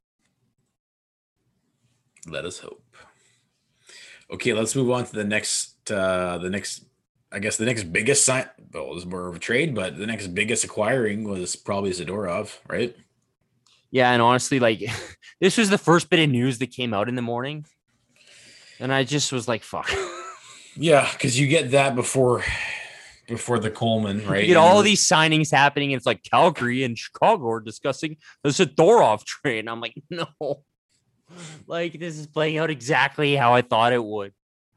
Let us hope. Okay, let's move on to the next, uh, the next, I guess the next biggest sign. Well, it was more of a trade, but the next biggest acquiring was probably Zadorov, right? Yeah, and honestly, like this was the first bit of news that came out in the morning, and I just was like, "Fuck." Yeah, because you get that before, before the Coleman, right? You get all these signings happening. And it's like Calgary and Chicago are discussing the Zadorov trade, and I'm like, no. Like, this is playing out exactly how I thought it would.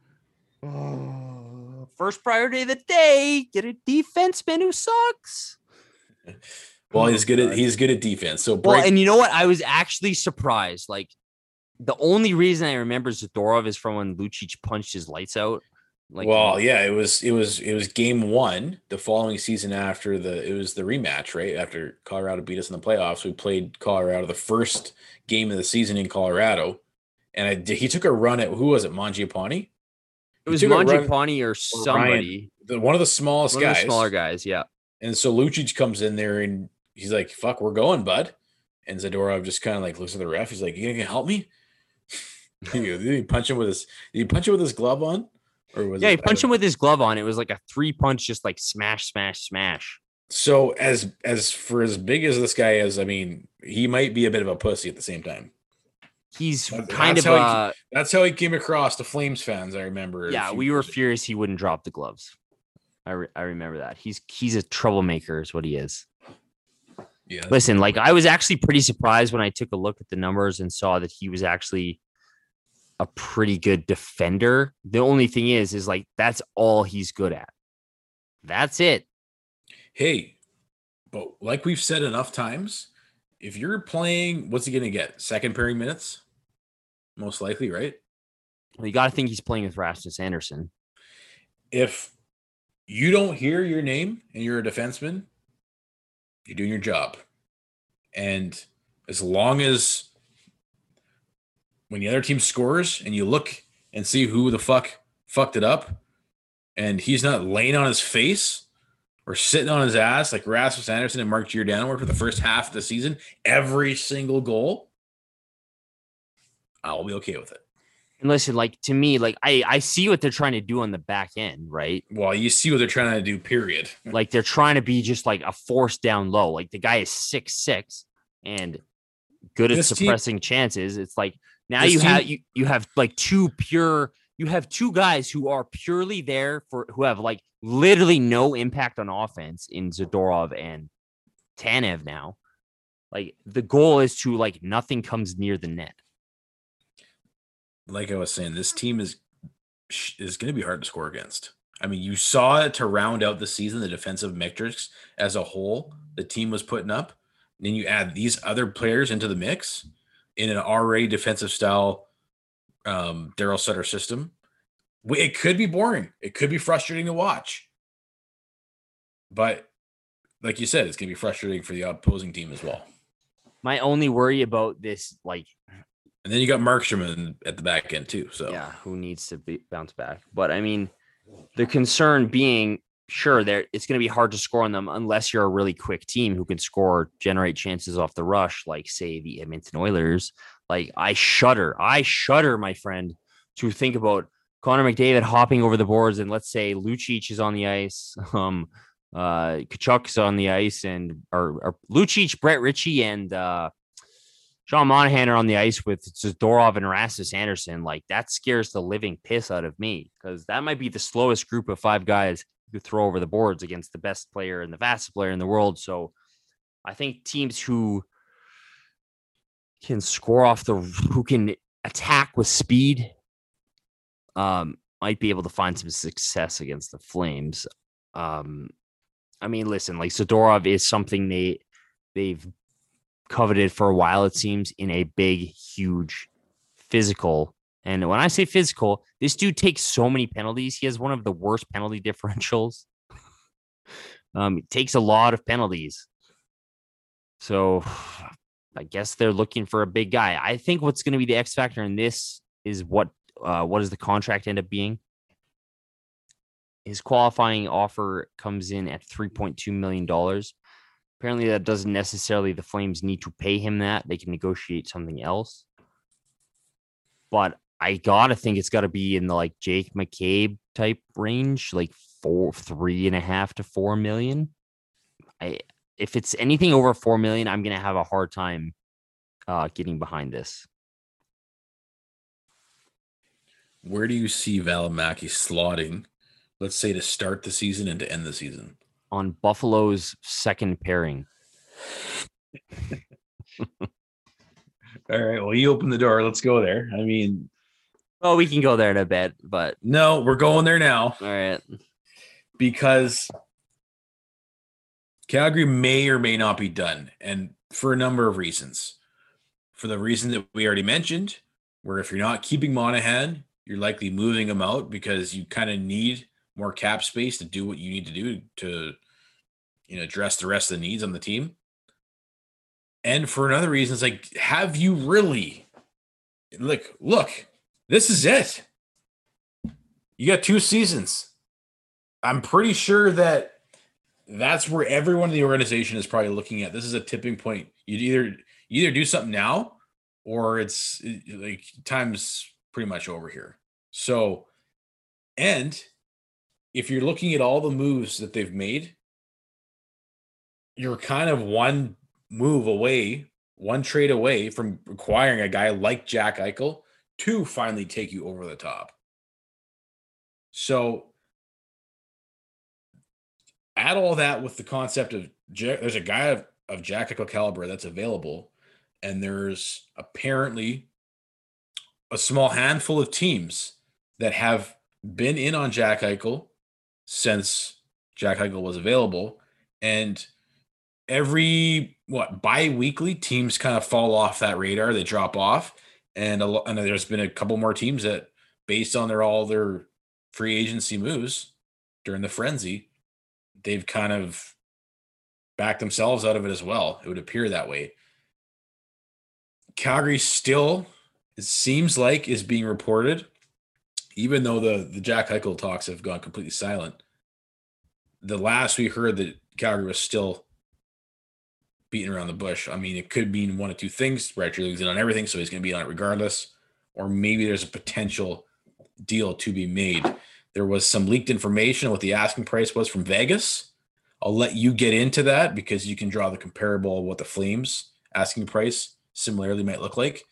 Oh, first priority of the day, get a defenseman who sucks. Well, he's good at he's good at defense. So, break- well, and you know what? I was actually surprised. Like, the only reason I remember Zadorov is from when Lucic punched his lights out. Like, well, yeah, it was it was it was game one the following season after the it was the rematch, right? After Colorado beat us in the playoffs, we played Colorado the first game of the season in Colorado, and I did, he took a run at who was it, Mangiapane? It was Mangiapane or somebody, Ryan, the, one of the smallest one guys, of the smaller guys, yeah. And so Lucic comes in there and he's like, "Fuck, we're going, bud." And Zadorov just kind of like looks at the ref. He's like, "You gonna help me?" Did he punch him with his? Did he punch him with his glove on? Or was yeah, it, he punched him with his glove on. It was like a three punch, just like smash, smash, smash. So as as for as big as this guy is, I mean, he might be a bit of a pussy at the same time. He's that's, kind that's of how a, he, that's how he came across to Flames fans. I remember. Yeah, we were furious he wouldn't drop the gloves. I re- I remember that. He's he's a troublemaker, is what he is. Yeah. Listen, like I was actually pretty surprised when I took a look at the numbers and saw that he was actually a pretty good defender. The only thing is, is like, that's all he's good at. That's it. Hey, But like we've said enough times, if you're playing, what's he going to get? Second pairing minutes? Most likely, right? Well, you got to think he's playing with Rasmus Andersson. If you don't hear your name and you're a defenseman, you're doing your job. And as long as when the other team scores and you look and see who the fuck fucked it up and he's not laying on his face or sitting on his ass like Rasmus Andersson and Mark Giordano were for the first half of the season, every single goal, I'll be okay with it. And listen, like, to me, like, I, I see what they're trying to do on the back end, right? Well, you see what they're trying to do, period. Like, they're trying to be just like a force down low. Like, the guy is six six and good at This suppressing team- chances. It's like now This you team- have you, you have like two pure you have two guys who are purely there for who have like literally no impact on offense in Zadorov and Tanev now. Like, the goal is to like nothing comes near the net. Like I was saying, this team is is going to be hard to score against. I mean, you saw it to round out the season, the defensive metrics as a whole the team was putting up. And then you add these other players into the mix in an already defensive style um, Daryl Sutter system. It could be boring. It could be frustrating to watch. But like you said, it's going to be frustrating for the opposing team as well. My only worry about this, like, And then you got Markstrom at the back end too. So yeah, who needs to be bounce back? But I mean, the concern being, sure, there it's going to be hard to score on them unless you're a really quick team who can score, generate chances off the rush, like say the Edmonton Oilers. Like, I shudder, I shudder, my friend, to think about Connor McDavid hopping over the boards, and let's say Lucic is on the ice, um, uh, Kachuk's on the ice, and or, or Lucic, Brett Ritchie, and uh, Sean Monahan are on the ice with Zadorov and Rasmus Andersson. Like, that scares the living piss out of me, because that might be the slowest group of five guys who throw over the boards against the best player and the fastest player in the world. So I think teams who can score off the, who can attack with speed, um, might be able to find some success against the Flames. Um, I mean, listen, like, Zadorov is something they, they've coveted for a while, it seems, in a big, huge, physical. And when I say physical, this dude takes so many penalties. He has one of the worst penalty differentials. um, he takes a lot of penalties. So I guess they're looking for a big guy. I think what's going to be the X factor in this is what uh, what does the contract end up being? His qualifying offer comes in at three point two million dollars. Apparently, that doesn't necessarily, the Flames need to pay him that. They can negotiate something else. But I gotta think it's got to be in the like Jake McCabe type range, like four, three and a half to four million. I if it's anything over four million, I'm gonna have a hard time uh, getting behind this. where do you see Valimaki slotting, let's say, to start the season and to end the season? On Buffalo's second pairing. All right. Well, you open the door. Let's go there. I mean, Oh, we can go there in a bit, but no, we're going there now all right. because Calgary may or may not be done, and for a number of reasons. For the reason that we already mentioned, where if you're not keeping Monahan, you're likely moving him out because you kind of need more cap space to do what you need to do to, you know, address the rest of the needs on the team. And for another reason, it's like, have you really look, look, this is it. You got two seasons. I'm pretty sure that that's where everyone in the organization is probably looking at. This is a tipping point. You'd either you either do something now, or it's like time's pretty much over here. So, and if you're looking at all the moves that they've made, you're kind of one move away, one trade away from acquiring a guy like Jack Eichel to finally take you over the top. So add all that with the concept of Jack, there's a guy of, of Jack Eichel caliber that's available, and there's apparently a small handful of teams that have been in on Jack Eichel since Jack Eichel was available. And every what bi-weekly teams kind of fall off that radar. They drop off, and a lo- and there's been a couple more teams that, based on their all their free agency moves during the frenzy, they've kind of backed themselves out of it as well. It would appear that way. Calgary still, it seems like, is being reported, even though the the Jack Eichel talks have gone completely silent. The last we heard that Calgary was still beating around the bush. I mean, it could mean one of two things. Brad Treliving's in on everything, so he's going to be on it regardless. Or maybe there's a potential deal to be made. There was some leaked information on what the asking price was from Vegas. I'll let you get into that because you can draw the comparable of what the Flames asking price similarly might look like.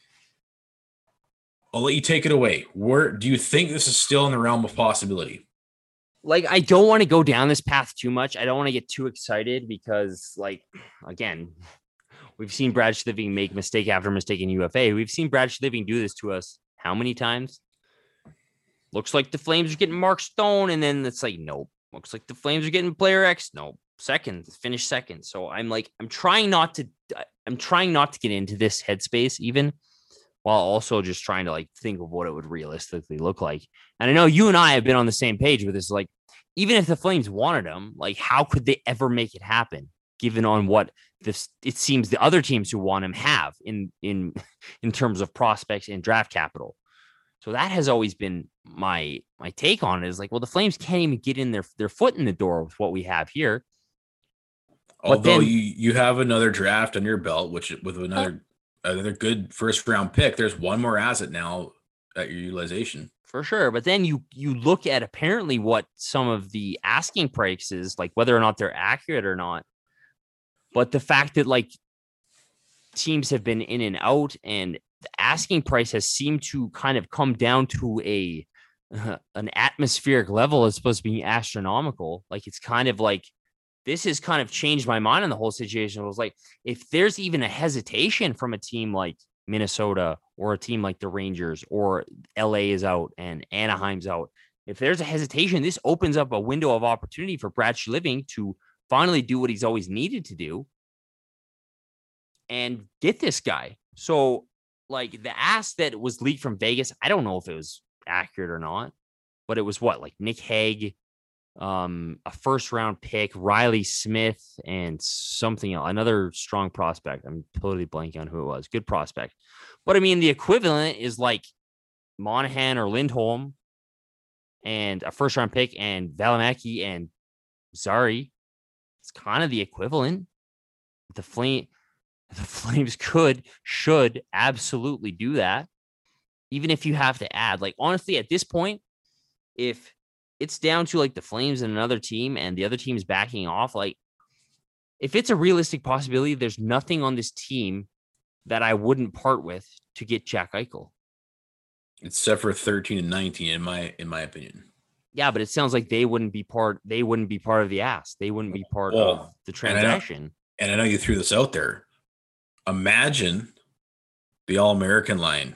I'll let you take it away. Where do you think this is still in the realm of possibility? Like, I don't want to go down this path too much. I don't want to get too excited because, like, again, we've seen Brad Treliving make mistake after mistake in U F A. We've seen Brad Treliving do this to us how many times? Looks like the Flames are getting Mark Stone, and then it's like, nope. Looks like the Flames are getting player X. Nope. Second, finish second. So I'm like, I'm trying not to, I'm trying not to get into this headspace even, while also just trying to like think of what it would realistically look like. And I know you and I have been on the same page with this. Like, even if the Flames wanted him, like, how could they ever make it happen? Given on what this, it seems the other teams who want him have in in in terms of prospects and draft capital. So that has always been my my take on it. Is like, well, the Flames can't even get in their their foot in the door with what we have here. Although then, you you have another draft on your belt, which with another uh, another good first round pick, there's one more asset now at your utilization. For sure. But then you you look at apparently what some of the asking prices, like whether or not they're accurate or not. But the fact that like teams have been in and out, and the asking price has seemed to kind of come down to a uh, an atmospheric level as opposed to being astronomical. Like, it's kind of like, this has kind of changed my mind on the whole situation. It was like, if there's even a hesitation from a team like Minnesota or a team like the Rangers, or L A is out and Anaheim's out, if there's a hesitation, this opens up a window of opportunity for Brad Treliving to finally do what he's always needed to do and get this guy. So, like, the ask that was leaked from Vegas, I don't know if it was accurate or not, but it was what, like Nick Hague, um, a first round pick, Riley Smith, and something else, another strong prospect. I'm totally blanking on who it was. Good prospect. But I mean, the equivalent is like Monahan or Lindholm and a first round pick and Valimaki and Zari. It's kind of the equivalent. The Flame, the Flames could, should absolutely do that. Even if you have to add, like, honestly, at this point, if it's down to like the Flames and another team and the other team is backing off, like, if it's a realistic possibility, there's nothing on this team that I wouldn't part with to get Jack Eichel. Except for thirteen and nineteen, in my in my opinion. Yeah, but it sounds like they wouldn't be part. They wouldn't be part of the ask. They wouldn't be part well, of the transaction. And I, know, and I know you threw this out there. Imagine the All-American line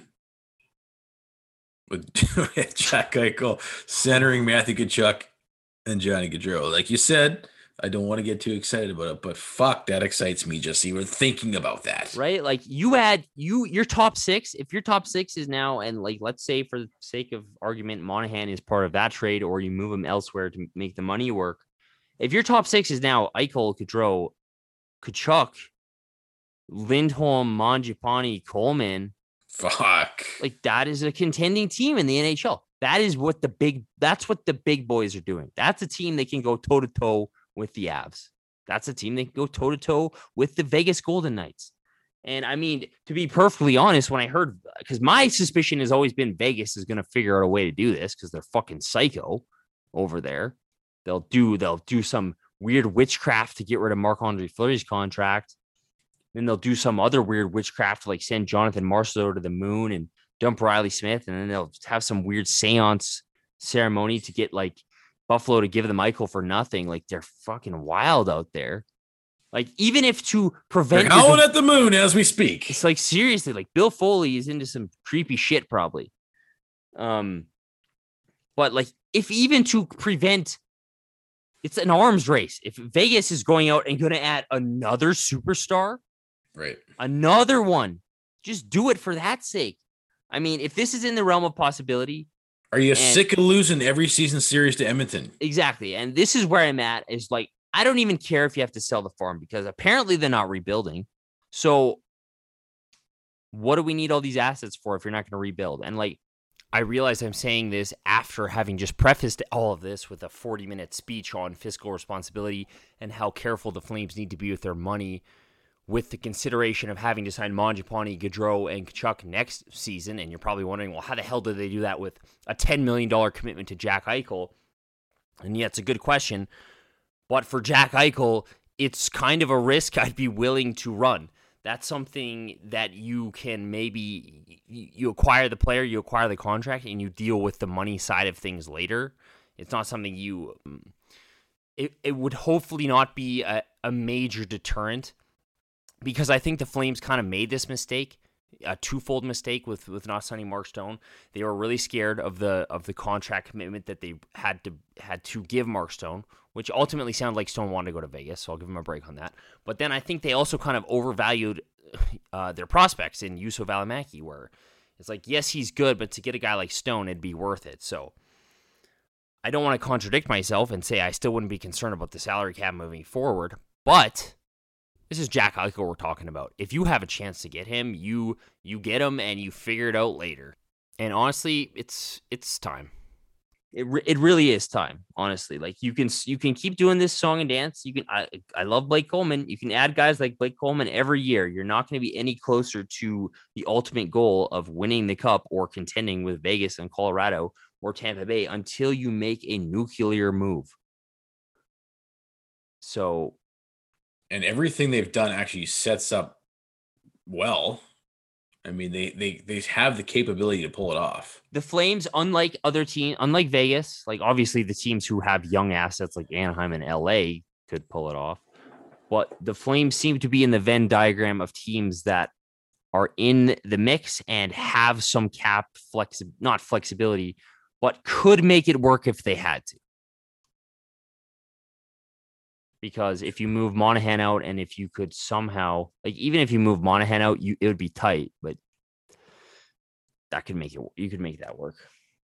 with Jack Eichel centering Matthew Tkachuk and Johnny Gaudreau. Like you said, I don't want to get too excited about it, but fuck, that excites me just even thinking about that. Right? Like, you had you your top six. If your top six is now, and like, let's say for the sake of argument, Monahan is part of that trade, or you move him elsewhere to make the money work. If your top six is now Eichel, Gaudreau, Tkachuk, Lindholm, Mangiapane, Coleman, fuck, like, that is a contending team in the N H L. That is what the big. That's what the big boys are doing. That's a team that can go toe to toe with the Avs. That's a team that can go toe to toe with the Vegas Golden Knights. And I mean, to be perfectly honest, when I heard, because my suspicion has always been Vegas is going to figure out a way to do this because they're fucking psycho over there. They'll do they'll do some weird witchcraft to get rid of Marc-Andre Fleury's contract. Then they'll do some other weird witchcraft to like send Jonathan Marchessault to the moon and dump Riley Smith. And then they'll have some weird seance ceremony to get like Buffalo to give them Eichel for nothing. Like, they're fucking wild out there. Like, even if to prevent they're howling at the moon as we speak. It's like, seriously, like, Bill Foley is into some creepy shit probably. Um, but like, if even to prevent it's an arms race. If Vegas is going out and going to add another superstar, right, another one, just do it for that sake. I mean, if this is in the realm of possibility, are you and, sick of losing every season series to Edmonton? Exactly, and this is where I'm at. Is like I don't even care if you have to sell the farm because apparently they're not rebuilding. So, what do we need all these assets for if you're not going to rebuild? And like. I realize I'm saying this after having just prefaced all of this with a forty-minute speech on fiscal responsibility and how careful the Flames need to be with their money with the consideration of having to sign Mangiapane, Gaudreau, and Tkachuk next season. And you're probably wondering, well, how the hell did they do that with a ten million dollars commitment to Jack Eichel? And yeah, it's a good question. But for Jack Eichel, it's kind of a risk I'd be willing to run. That's something that you can maybe, you acquire the player, you acquire the contract, and you deal with the money side of things later. It's not something you, it, it would hopefully not be a, a major deterrent because I think the Flames kind of made this mistake, a twofold mistake with, with not signing Mark Stone. They were really scared of the of the contract commitment that they had to had to give Mark Stone, which ultimately sounded like Stone wanted to go to Vegas, so I'll give him a break on that. But then I think they also kind of overvalued uh, their prospects in Juuso Välimäki, where it's like, yes, he's good, but to get a guy like Stone, it'd be worth it. So I don't want to contradict myself and say I still wouldn't be concerned about the salary cap moving forward, but this is Jack Eichel we're talking about. If you have a chance to get him, you you get him and you figure it out later. And honestly, it's it's time. It re- it really is time. Honestly, like you can you can keep doing this song and dance. You can I I love Blake Coleman. You can add guys like Blake Coleman every year. You're not going to be any closer to the ultimate goal of winning the cup or contending with Vegas and Colorado or Tampa Bay until you make a nuclear move. So. And everything they've done actually sets up well. I mean, they they they have the capability to pull it off. The Flames, unlike other teams, unlike Vegas, like obviously the teams who have young assets like Anaheim and L A could pull it off. But the Flames seem to be in the Venn diagram of teams that are in the mix and have some cap flex, not flexibility, but could make it work if they had to. Because if you move Monahan out and if you could somehow, like even if you move Monahan out, you it would be tight, but that could make it, you could make that work.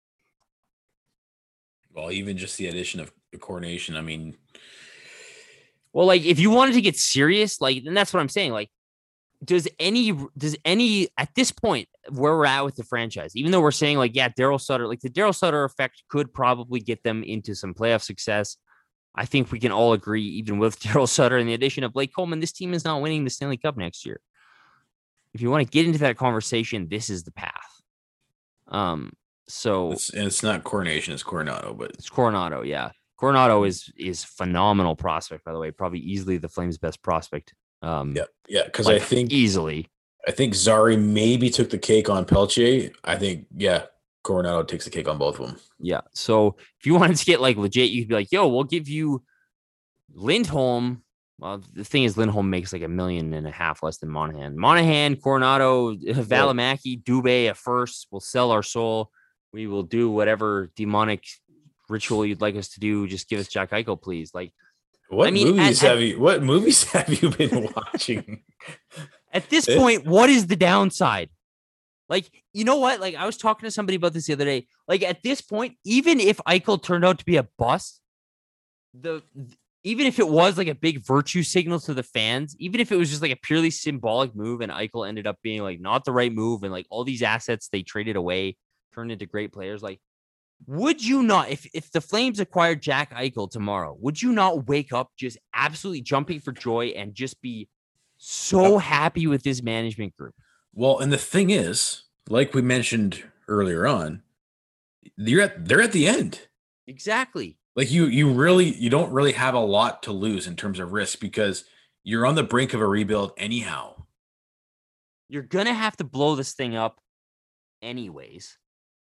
Well, even just the addition of the coordination, I mean. Well, like if you wanted to get serious, like, and that's what I'm saying, like, does any, does any, at this point where we're at with the franchise, even though we're saying like, yeah, Daryl Sutter, like the Daryl Sutter effect could probably get them into some playoff success. I think we can all agree, even with Daryl Sutter and the addition of Blake Coleman, this team is not winning the Stanley Cup next year. If you want to get into that conversation, this is the path. Um, so it's, and it's not coordination, it's Coronado, but it's Coronado. Yeah. Coronado is, is phenomenal prospect, by the way, probably easily the Flames' best prospect. Um, yeah. Yeah. Cause like I think easily, I think Zari maybe took the cake on Pelche. I think, yeah. Coronado takes the cake on both of them. Yeah. So if you wanted to get like legit, you could be like, yo, we'll give you Lindholm. Well, the thing is, Lindholm makes like a million and a half less than Monahan. Monahan, Coronado, Välimäki, Dubé at first. We'll sell our soul. We will do whatever demonic ritual you'd like us to do. Just give us Jack Eichel, please. Like, what I mean, movies at, have you? What movies have you been watching? At this point, what is the downside? Like, you know what? Like, I was talking to somebody about this the other day. Like, at this point, even if Eichel turned out to be a bust, the even if it was like a big virtue signal to the fans, even if it was just like a purely symbolic move and Eichel ended up being like not the right move and like all these assets they traded away turned into great players, like, would you not, if, if the Flames acquired Jack Eichel tomorrow, would you not wake up just absolutely jumping for joy and just be so happy with this management group? Well, and the thing is, like we mentioned earlier on, you're at they're at the end. Exactly. Like you, you really, you don't really have a lot to lose in terms of risk because you're on the brink of a rebuild anyhow. You're gonna have to blow this thing up, anyways.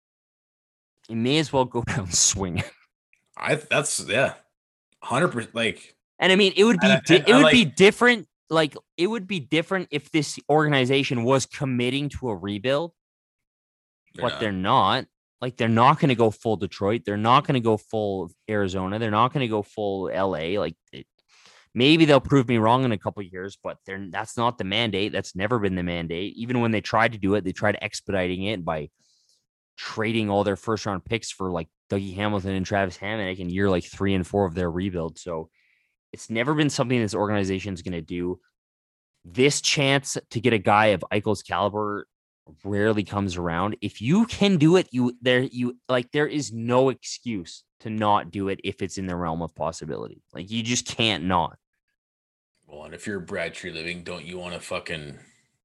You may as well go down swinging. I that's yeah, hundred percent. Like, and I mean, it would be I, di- I, it would like, be different. Like, it would be different if this organization was committing to a rebuild, they're but not. they're not. Like, they're not going to go full Detroit. They're not going to go full Arizona. They're not going to go full L A. Like, it, maybe they'll prove me wrong in a couple of years, but they're, that's not the mandate. That's never been the mandate. Even when they tried to do it, they tried expediting it by trading all their first round picks for like Dougie Hamilton and Travis Hamonic in year like three and four of their rebuild. So it's never been something this organization is going to do. This chance to get a guy of Eichel's caliber rarely comes around. If you can do it, you there you like there is no excuse to not do it if it's in the realm of possibility. Like, you just can't not. Well, and if you're Brad Treliving, don't you want to fucking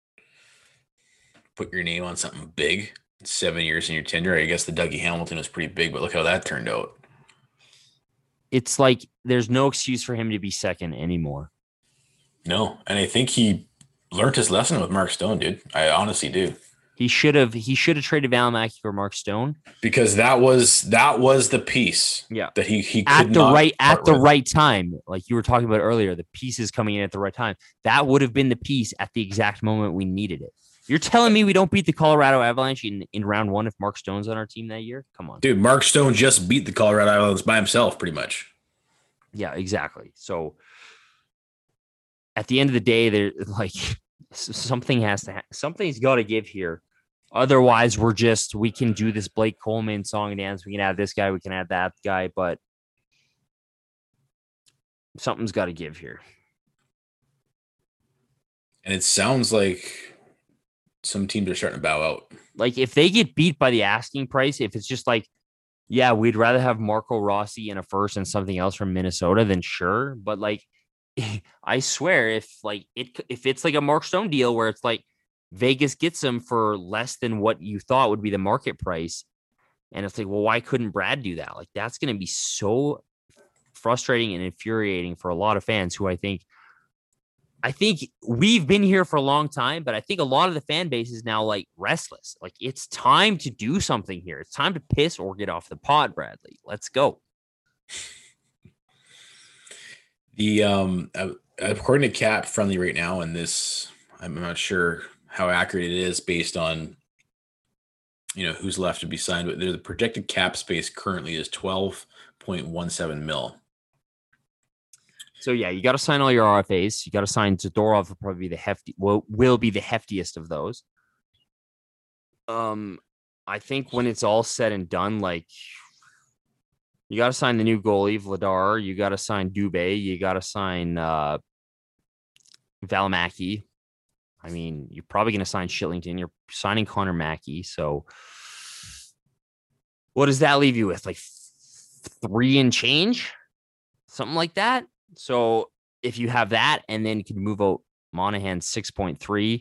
put your name on something big? Seven years in your tenure. I guess the Dougie Hamilton was pretty big, but look how that turned out. It's like there's no excuse for him to be second anymore. No, and I think he learned his lesson with Mark Stone, dude. I honestly do. He should have. He should have traded Valimaki for Mark Stone, because that was that was the piece. Yeah, that he he at could the not right at the with. right time, like you were talking about earlier. The pieces coming in at the right time. That would have been the piece at the exact moment we needed it. You're telling me we don't beat the Colorado Avalanche in, in round one if Mark Stone's on our team that year? Come on, dude. Mark Stone just beat the Colorado Avalanche by himself, pretty much. Yeah, exactly. So at the end of the day, there like something has to ha- something's got to give here. Otherwise, we're just we can do this Blake Coleman song and dance. We can add this guy. We can add that guy, but something's got to give here. And it sounds like some teams are starting to bow out. Like, if they get beat by the asking price, if it's just like, yeah, we'd rather have Marco Rossi in a first and something else from Minnesota, then sure. But like, I swear, if like it, if it's like a Mark Stone deal where it's like Vegas gets him for less than what you thought would be the market price, and it's like, well, why couldn't Brad do that? Like, that's going to be so frustrating and infuriating for a lot of fans who I think, I think we've been here for a long time, but I think a lot of the fan base is now like restless. Like, it's time to do something here. It's time to piss or get off the pot, Bradley. Let's go. The um, according to Cap Friendly right now, and this, I'm not sure how accurate it is based on, you know, who's left to be signed, but the projected cap space currently is twelve point one seven mil. So yeah, you got to sign all your R F As. You got to sign Zadorov will probably be the hefty, will, will be the heftiest of those. Um, I think when it's all said and done, like, you got to sign the new goalie, Vladar. You got to sign Dubé. You got to sign uh, Valimaki. I mean, you're probably going to sign Shillington. You're signing Connor Mackey. So what does that leave you with? Like three and change? Something like that? So if you have that and then you can move out Monahan six point three.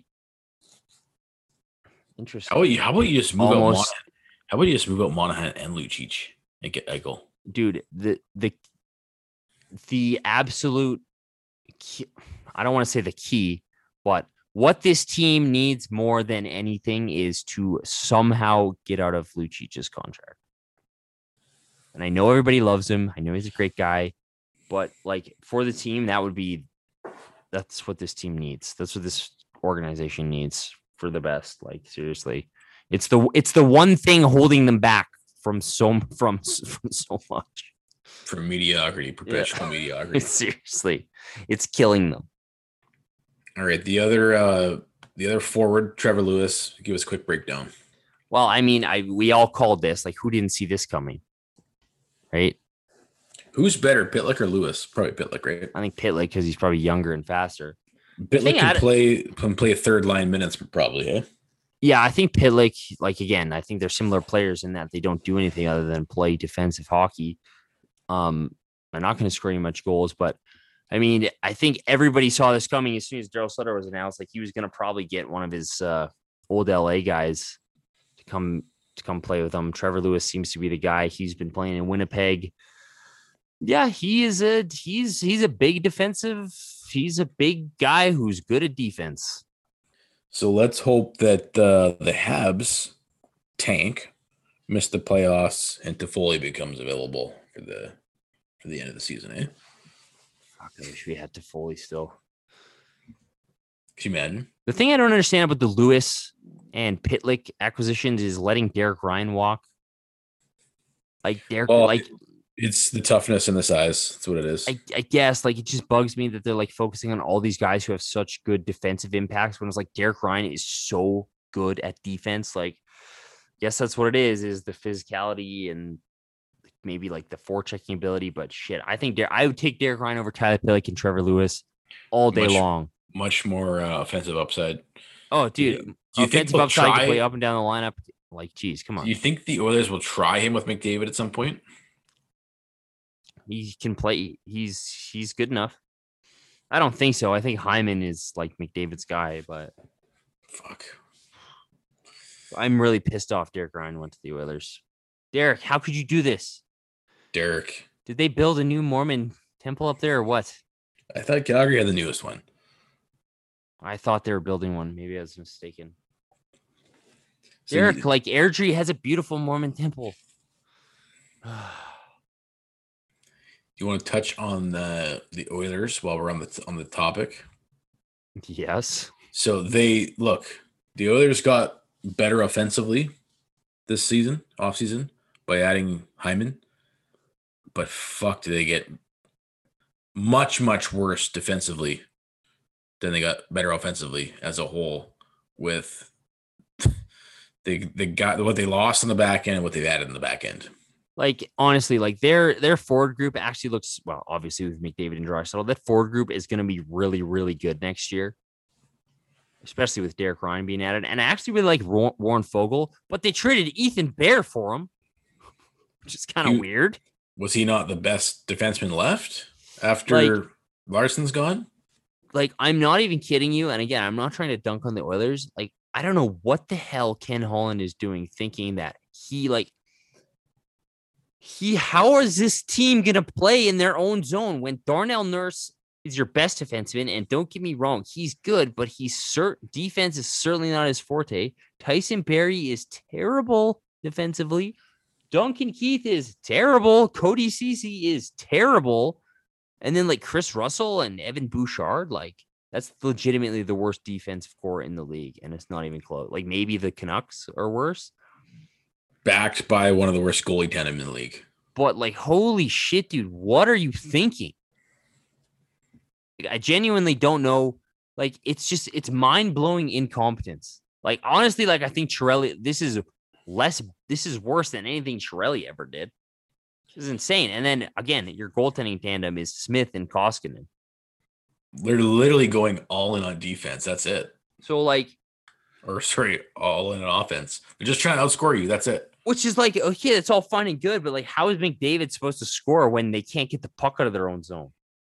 Interesting. How about you, how about you just move Almost, out Monahan? How about you just move out Monahan and Lucic and get Eichel? Dude, the the the absolute key, I don't want to say the key, but what this team needs more than anything is to somehow get out of Lucic's contract. And I know everybody loves him. I know he's a great guy, but like for the team, that would be, that's what this team needs. That's what this organization needs for the best. Like, seriously, it's the, it's the one thing holding them back from so, from, from so much. From mediocrity, professional yeah. mediocrity. Seriously, it's killing them. All right, the other uh, the other forward, Trevor Lewis. Give us a quick breakdown. Well, I mean, I we all called this. Like, who didn't see this coming, right? Who's better, Pitlick or Lewis? Probably Pitlick, right? I think Pitlick because he's probably younger and faster. Pitlick can play can play third line minutes, probably. Eh? Yeah, I think Pitlick. Like again, I think they're similar players in that they don't do anything other than play defensive hockey. Um, they're not going to score any much goals, but. I mean, I think everybody saw this coming as soon as Daryl Sutter was announced. Like, he was going to probably get one of his uh, old L A guys to come to come play with him. Trevor Lewis seems to be the guy. He's been playing in Winnipeg. Yeah, he is a he's he's a big defensive. He's a big guy who's good at defense. So let's hope that uh, the Habs tank, miss the playoffs, and Toffoli becomes available for the for the end of the season. Eh? I wish we had Toffoli still. Can you imagine? The thing I don't understand about the Lewis and Pitlick acquisitions is letting Derek Ryan walk. Like they're Well, like it's the toughness and the size. That's what it is. I, I guess like it just bugs me that they're like focusing on all these guys who have such good defensive impacts when it's like Derek Ryan is so good at defense. Like, yes, that's what it is, is the physicality and maybe like the forechecking ability. But shit, I think Der- I would take Derek Ryan over Tyler Pillock and Trevor Lewis all day much, long. Much more uh, offensive upside. Oh, dude, Do you, do you offensive think upside try, to play up and down the lineup. Like, geez, come on. Do you think the Oilers will try him with McDavid at some point? He can play. He's he's good enough. I don't think so. I think Hyman is like McDavid's guy, but fuck. I'm really pissed off Derek Ryan went to the Oilers. Derek, how could you do this? Derek. Did they build a new Mormon temple up there or what? I thought Calgary had the newest one. I thought they were building one. Maybe I was mistaken. So Derek, you, like Airdrie has a beautiful Mormon temple. You want to touch on the the Oilers while we're on the on the topic? Yes. So they look, the Oilers got better offensively this season, off season, by adding Hyman. But fuck, did they get much, much worse defensively than they got better offensively as a whole with they they got what they lost on the back end and what they've added in the back end. Like, honestly, like their their forward group actually looks, well, obviously with McDavid and Draisaitl, that forward group is going to be really, really good next year, especially with Derek Ryan being added. And I actually really like Warren Fogle, but they traded Ethan Bear for him, which is kind of weird. Was he not the best defenseman left after like, Larson's gone? Like, I'm not even kidding you. And again, I'm not trying to dunk on the Oilers. Like, I don't know what the hell Ken Holland is doing, thinking that he, like, He, how is this team going to play in their own zone when Darnell Nurse is your best defenseman? And don't get me wrong, he's good, but he's cert defense is certainly not his forte. Tyson Barrie is terrible defensively. Duncan Keith is terrible. Cody Ceci is terrible. And then like Chris Russell and Evan Bouchard, like that's legitimately the worst defensive core in the league. And it's not even close. Like maybe the Canucks are worse. Backed by one of the worst goalie tandem in the league. But like, holy shit, dude, what are you thinking? I genuinely don't know. Like, it's just, it's mind-blowing incompetence. Like, honestly, like, I think Chiarelli, this is less, this is worse than anything Chiarelli ever did. This is insane. And then, again, your goaltending tandem is Smith and Koskinen. They're literally going all in on defense. That's it. So, like, or sorry, all in on offense. They're just trying to outscore you. That's it. Which is like, okay, it's all fine and good, but like, how is McDavid supposed to score when they can't get the puck out of their own zone?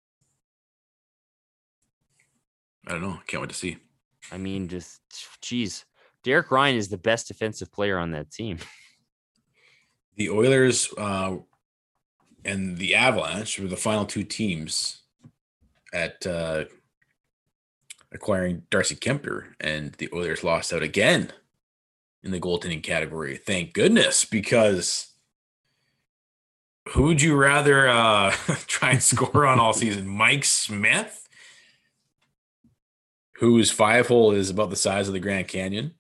I don't know. Can't wait to see. I mean, just, geez. Derek Ryan is the best defensive player on that team. The Oilers uh, and the Avalanche were the final two teams at uh, acquiring Darcy Kemper, and the Oilers lost out again in the goaltending category. Thank goodness, because who would you rather uh, try and score on all season? Mike Smith, whose five hole is about the size of the Grand Canyon,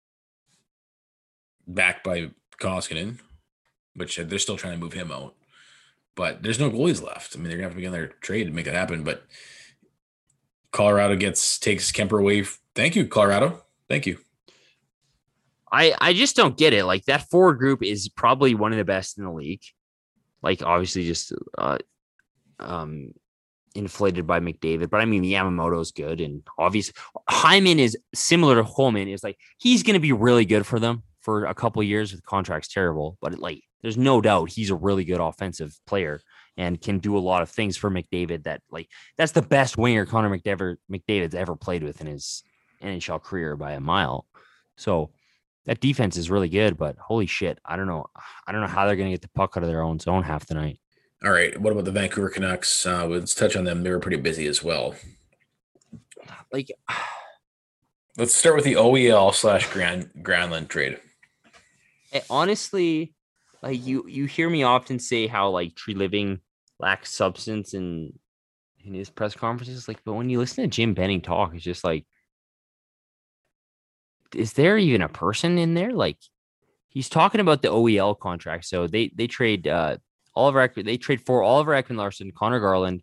backed by Koskinen, which they're still trying to move him out. But there's no goalies left. I mean, they're going to have to begin their trade to make that happen. But Colorado gets takes Kemper away. Thank you, Colorado. Thank you. I, I just don't get it. Like, that forward group is probably one of the best in the league. Like, obviously just uh, um, inflated by McDavid. But, I mean, Yamamoto is good. And obviously, Hyman is similar to Holman. Is like, he's going to be really good for them for a couple of years. The contract's terrible. But, it, like, there's no doubt he's a really good offensive player and can do a lot of things for McDavid that, like, that's the best winger Connor McDavid, McDavid's ever played with in his N H L career by a mile. So, that defense is really good, but holy shit, I don't know. I don't know how they're going to get the puck out of their own zone half the night. All right. What about the Vancouver Canucks? Uh, let's touch on them. They were pretty busy as well. Like, let's start with the O E L slash Grand Granlund trade. Honestly, like you, you hear me often say how like Tree Living lacks substance in in his press conferences. Like, but when you listen to Jim Benning talk, it's just like, is there even a person in there? Like, he's talking about the O E L contract. So they they trade uh, Oliver Ekman, they trade for Oliver Ekman-Larsson, Connor Garland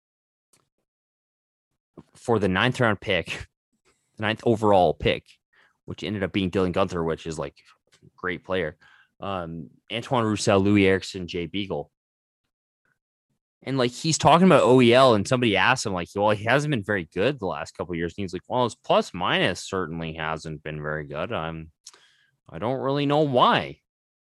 for the ninth round pick, the ninth overall pick, which ended up being Dylan Gunther, which is like a great player. Um, Antoine Roussel, Louis Eriksson, Jay Beagle. And like he's talking about O E L, and somebody asked him, like, well, he hasn't been very good the last couple of years. And he's like, well, his plus minus certainly hasn't been very good. I'm I don't really know why.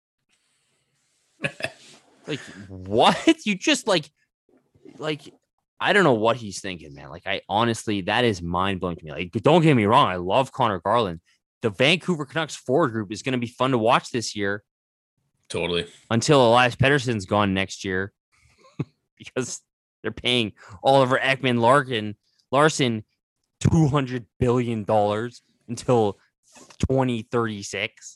Like, what? You just like like I don't know what he's thinking, man. Like, I honestly, that is mind blowing to me. Like, don't get me wrong, I love Connor Garland. The Vancouver Canucks forward group is going to be fun to watch this year. Totally. Until Elias Pettersson's gone next year. Because they're paying Oliver Ekman Larkin Larson two hundred billion dollars until twenty thirty-six.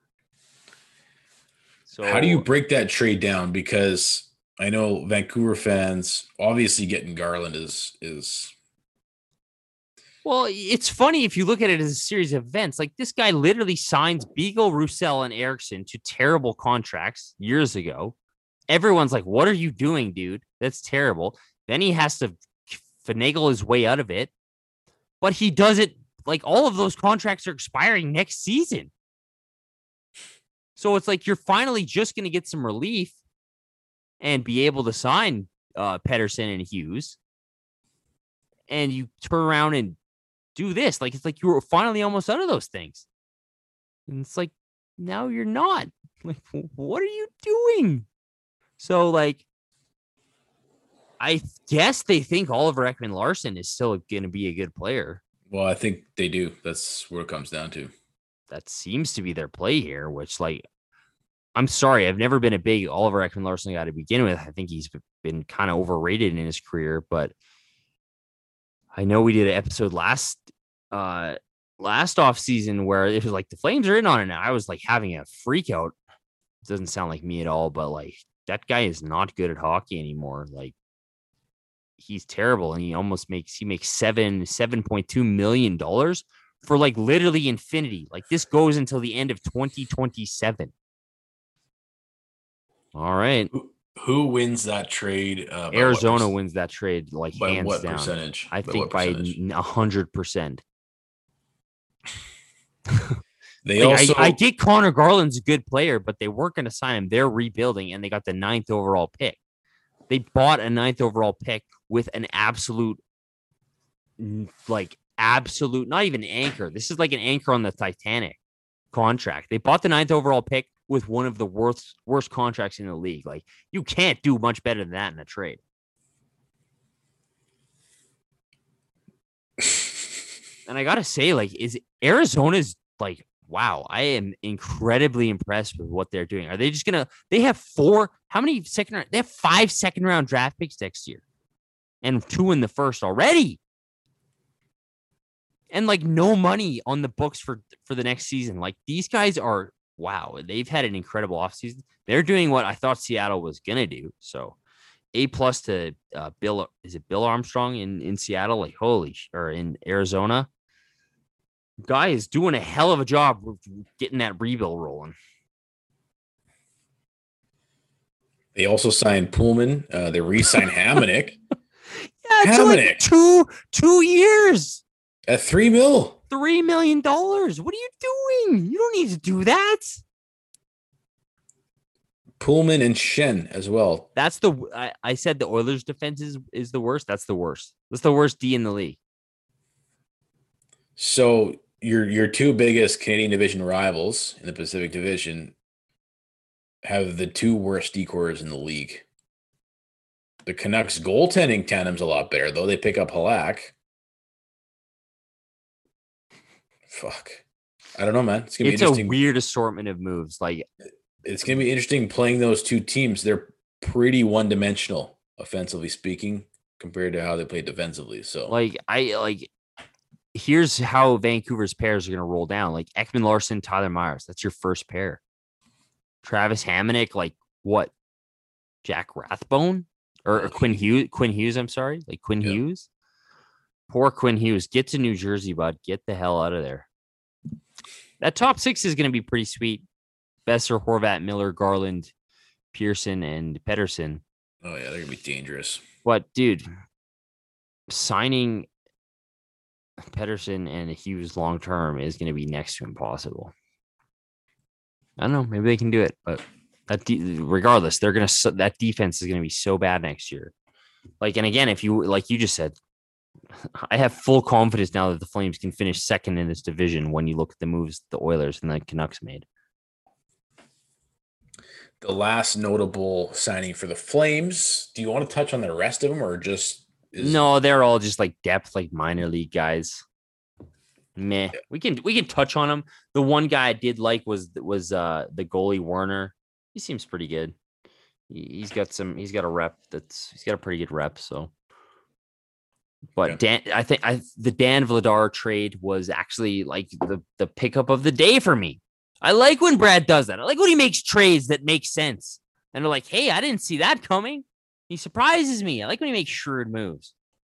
So how do you break that trade down? Because I know Vancouver fans obviously getting Garland is is well, it's funny if you look at it as a series of events. Like this guy literally signs Beagle, Roussel, and Eriksson to terrible contracts years ago. Everyone's like, what are you doing, dude? That's terrible. Then he has to finagle his way out of it. But he does it like all of those contracts are expiring next season. So it's like you're finally just going to get some relief and be able to sign uh, Pettersson and Hughes. And you turn around and do this. Like, it's like you were finally almost out of those things. And it's like, now you're not. Like, what are you doing? So, like, I guess they think Oliver Ekman-Larsson is still going to be a good player. Well, I think they do. That's where it comes down to. That seems to be their play here, which, like, I'm sorry. I've never been a big Oliver Ekman-Larsson guy to begin with. I think he's been kind of overrated in his career, but I know we did an episode last uh, last offseason where it was like the Flames are in on it now. I was, like, having a freak out. It doesn't sound like me at all, but, like, that guy is not good at hockey anymore. Like, he's terrible, and he almost makes he makes seven seven point two million dollars for like literally infinity. Like this goes until the end of twenty twenty-seven. All right, who, who wins that trade? Uh, Arizona wins that trade like by hands what down. Percentage? I by think by a hundred percent. They like, also, I, I get Connor Garland's a good player, but they weren't going to sign him. They're rebuilding, and they got the ninth overall pick. They bought a ninth overall pick with an absolute, like absolute, not even anchor. This is like an anchor on the Titanic contract. They bought the ninth overall pick with one of the worst worst contracts in the league. Like you can't do much better than that in a trade. And I gotta say, like, is Arizona's like, wow, I am incredibly impressed with what they're doing. Are they just gonna? They have four. How many second round? They have five second round draft picks next year, and two in the first already. And like no money on the books for for the next season. Like these guys are wow. They've had an incredible offseason. They're doing what I thought Seattle was gonna do. So, A plus to uh, Bill. Is it Bill Armstrong in in Seattle? Like holy or in Arizona. Guy is doing a hell of a job getting that rebuild rolling. They also signed Pullman. Uh, they re-signed Hamonic. Yeah, it's like two two years at three mil, three million dollars. What are you doing? You don't need to do that. Pullman and Shen as well. That's the I, I said the Oilers' defense is, is the worst. That's the worst. That's the worst D in the league. So your your two biggest Canadian division rivals in the Pacific Division have the two worst decors in the league. The Canucks goaltending tandem's a lot better, though. They pick up Halak. Fuck. I don't know, man. It's gonna be it's interesting. a weird assortment of moves. Like it's gonna be interesting playing those two teams. They're pretty one-dimensional, offensively speaking, compared to how they play defensively. So like I like here's how Vancouver's pairs are going to roll down. Like Ekman-Larsson, Tyler Myers. That's your first pair. Travis Hamonic, like what? Jack Rathbone? Or, or Quinn Hughes? Quinn Hughes, I'm sorry. Like Quinn yeah. Hughes? Poor Quinn Hughes. Get to New Jersey, bud. Get the hell out of there. That top six is going to be pretty sweet. Besser, Horvat, Miller, Garland, Pearson, and Pedersen. Oh yeah, they're gonna be dangerous. But dude, signing Pedersen and Hughes long term is going to be next to impossible. I don't know. Maybe they can do it, but that de- regardless, they're gonna that defense is going to be so bad next year. Like, and again, if you like you just said, I have full confidence now that the Flames can finish second in this division when you look at the moves the Oilers and the Canucks made. The last notable signing for the Flames. Do you want to touch on the rest of them, or just is... no? They're all just like depth, like minor league guys. Meh. Yeah. We can we can touch on them. The one guy I did like was was uh, the goalie Werner. He seems pretty good. He, he's got some. He's got a rep. That's he's got a pretty good rep. So, but yeah. Dan, I think I the Dan Vladar trade was actually like the the pickup of the day for me. I like when Brad does that. I like when he makes trades that make sense. And they're like, hey, I didn't see that coming. He surprises me. I like when he makes shrewd moves.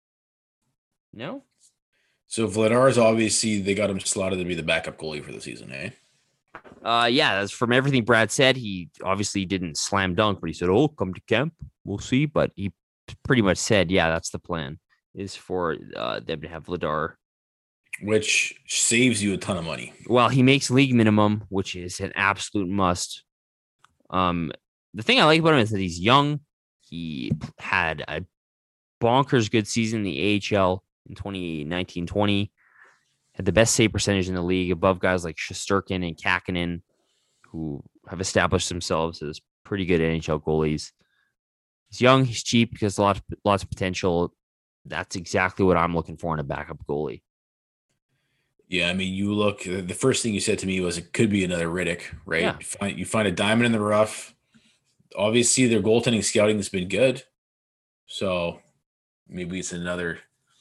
No? So Vladar's obviously, they got him slotted to be the backup goalie for the season, eh? Uh, yeah, that's from everything Brad said. He obviously didn't slam dunk, but he said, oh, come to camp. We'll see. But he pretty much said, yeah, that's the plan, is for uh, them to have Vladar. Which saves you a ton of money. Well, he makes league minimum, which is an absolute must. Um, the thing I like about him is that he's young. He had a bonkers good season in the A H L in twenty nineteen twenty. Had the best save percentage in the league, above guys like Shesterkin and Kakinen, who have established themselves as pretty good N H L goalies. He's young. He's cheap. He has lots, lots of potential. That's exactly what I'm looking for in a backup goalie. Yeah, I mean, you look, the first thing you said to me was it could be another Riddick, right? Yeah. You, find, you find a diamond in the rough. Obviously, their goaltending scouting has been good. So maybe it's another,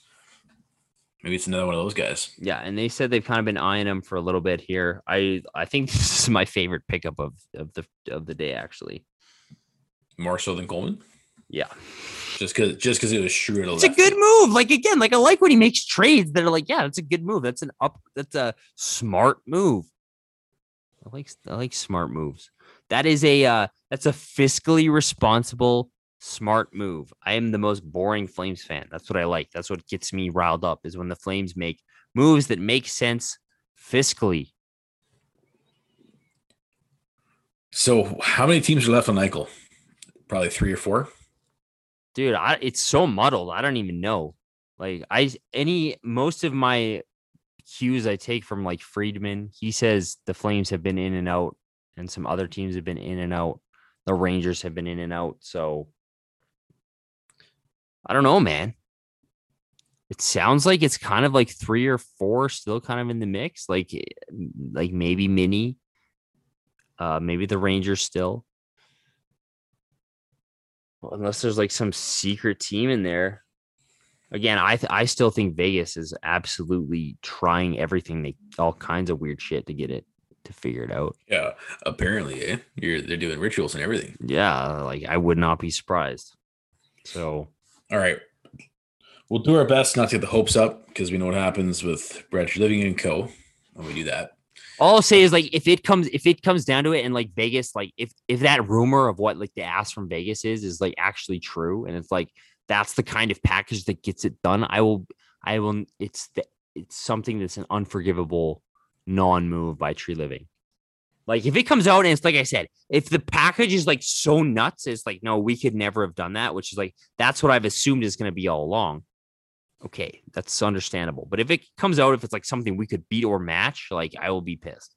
maybe it's another one of those guys. Yeah, and they said they've kind of been eyeing him for a little bit here. I I think this is my favorite pickup of, of the of the day, actually. More so than Coleman? Yeah. Just because just because it was shrewd. It's a good move. Like, again, like I like when he makes trades that are like, yeah, that's a good move. That's an up. That's a smart move. I like I like smart moves. That is a uh, that's a fiscally responsible, smart move. I am the most boring Flames fan. That's what I like. That's what gets me riled up, is when the Flames make moves that make sense fiscally. So how many teams are left on Eichel? Probably three or four. Dude, I, it's so muddled. I don't even know. Like I, any, most of my cues I take from like Friedman, he says the Flames have been in and out and some other teams have been in and out. The Rangers have been in and out. So I don't know, man. It sounds like it's kind of like three or four still kind of in the mix. Like, like maybe Mini, uh, maybe the Rangers still. Well, unless there's like some secret team in there. Again, I th- I still think Vegas is absolutely trying everything, they all kinds of weird shit to get it to figure it out. Yeah, apparently, eh? You're they're doing rituals and everything. Yeah, like I would not be surprised. So, all right, we'll do our best not to get the hopes up because we know what happens with Brad Living and Co. when we do that. All I'll say is, like, if it comes if it comes down to it, and like Vegas, like if if that rumor of what like the ask from Vegas is is like actually true, and it's like that's the kind of package that gets it done, I will I will it's the, it's something that's an unforgivable non-move by Tree Living. Like if it comes out and it's like I said, if the package is like so nuts, it's like, no, we could never have done that, which is like that's what I've assumed is going to be all along. Okay, that's understandable. But if it comes out, if it's like something we could beat or match, like I will be pissed.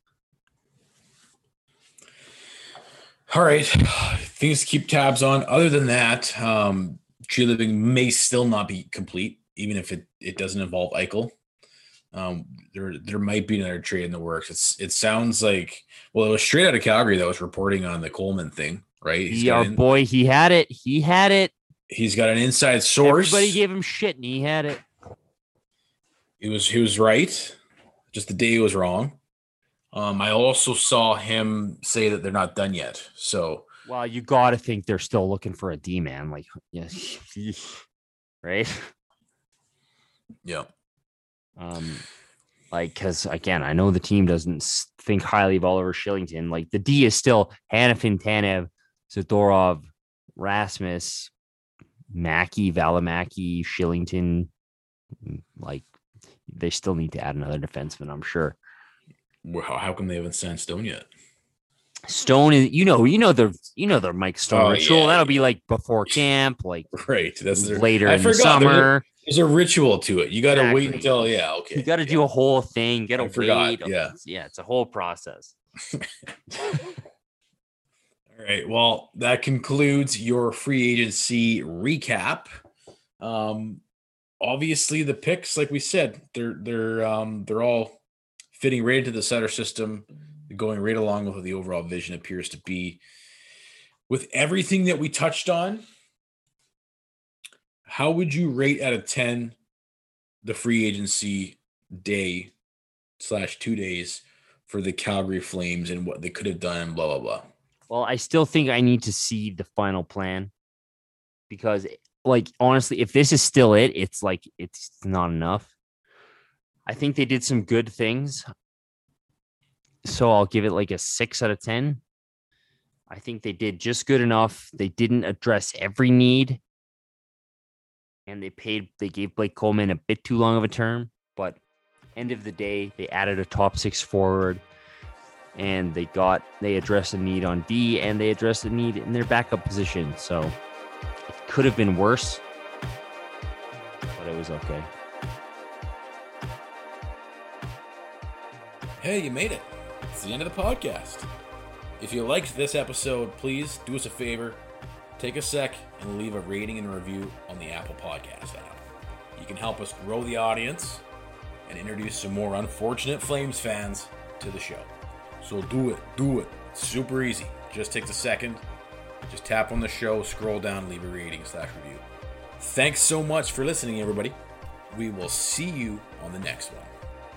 All right. Things to keep tabs on. Other than that, um, Tree Living may still not be complete, even if it, it doesn't involve Eichel. Um, there there might be another trade in the works. It's It sounds like, well, it was straight out of Calgary that was reporting on the Coleman thing, right? He's Our in, boy, he had it. He had it. He's got an inside source. Everybody gave him shit, and he had it. He was he was right. Just the day was wrong. Um, I also saw him say that they're not done yet. So, well, you got to think they're still looking for a D man, like, yeah, right? Yeah. Um, Like, because again, I know the team doesn't think highly of Oliver Kylington. Like, the D is still Hanifin, Tanev, Zadorov, Rasmus, Mackey, Valimaki, Kylington. Like, they still need to add another defenseman, I'm sure. Well, how come they haven't signed Stone yet? Stone is, you know, you know the, you know the Mike Stone Oh, ritual. yeah, That'll yeah. be like before camp, like Right. That's their, later I in the forgot. summer. There's a, there's a ritual to it. You got to Exactly. wait until, yeah, okay. You got to yeah. do a whole thing. Get I a forgot, wait. yeah. It's, yeah, it's a whole process. All right. Well, that concludes your free agency recap. Um, obviously, the picks, like we said, they're they're um, they're all fitting right into the Sutter system, going right along with what the overall vision appears to be. With everything that we touched on, how would you rate out of ten the free agency day slash two days for the Calgary Flames and what they could have done and blah, blah, blah? Well, I still think I need to see the final plan because, like, honestly, if this is still it, it's like it's not enough. I think they did some good things, so I'll give it like a six out of ten. I think they did just good enough. They didn't address every need, and they paid. They gave Blake Coleman a bit too long of a term, but end of the day, they added a top six forward. And they got, they addressed a need on D, and they addressed a need in their backup position. So it could have been worse, but it was okay. Hey, you made it. It's the end of the podcast. If you liked this episode, please do us a favor. Take a sec and leave a rating and review on the Apple Podcast app. You can help us grow the audience and introduce some more unfortunate Flames fans to the show. So do it, do it. It's super easy. Just takes a second. Just tap on the show, scroll down, leave a rating slash review. Thanks so much for listening, everybody. We will see you on the next one.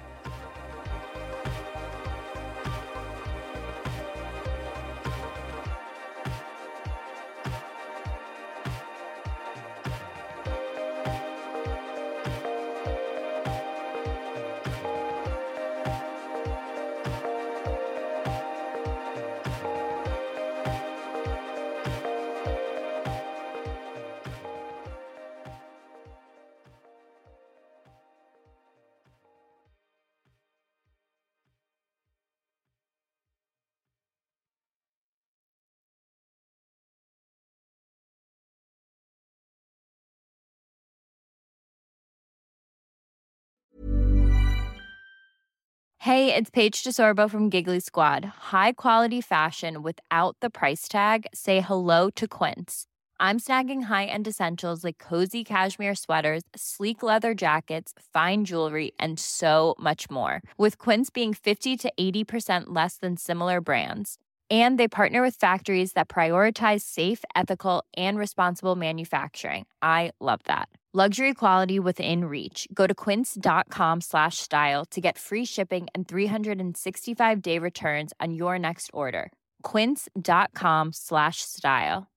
Hey, it's Paige DeSorbo from Giggly Squad. High quality fashion without the price tag. Say hello to Quince. I'm snagging high-end essentials like cozy cashmere sweaters, sleek leather jackets, fine jewelry, and so much more. With Quince being fifty to eighty percent less than similar brands. And they partner with factories that prioritize safe, ethical, and responsible manufacturing. I love that. Luxury quality within reach. Go to quince.com slash style to get free shipping and three sixty-five day returns on your next order. Quince.com slash style.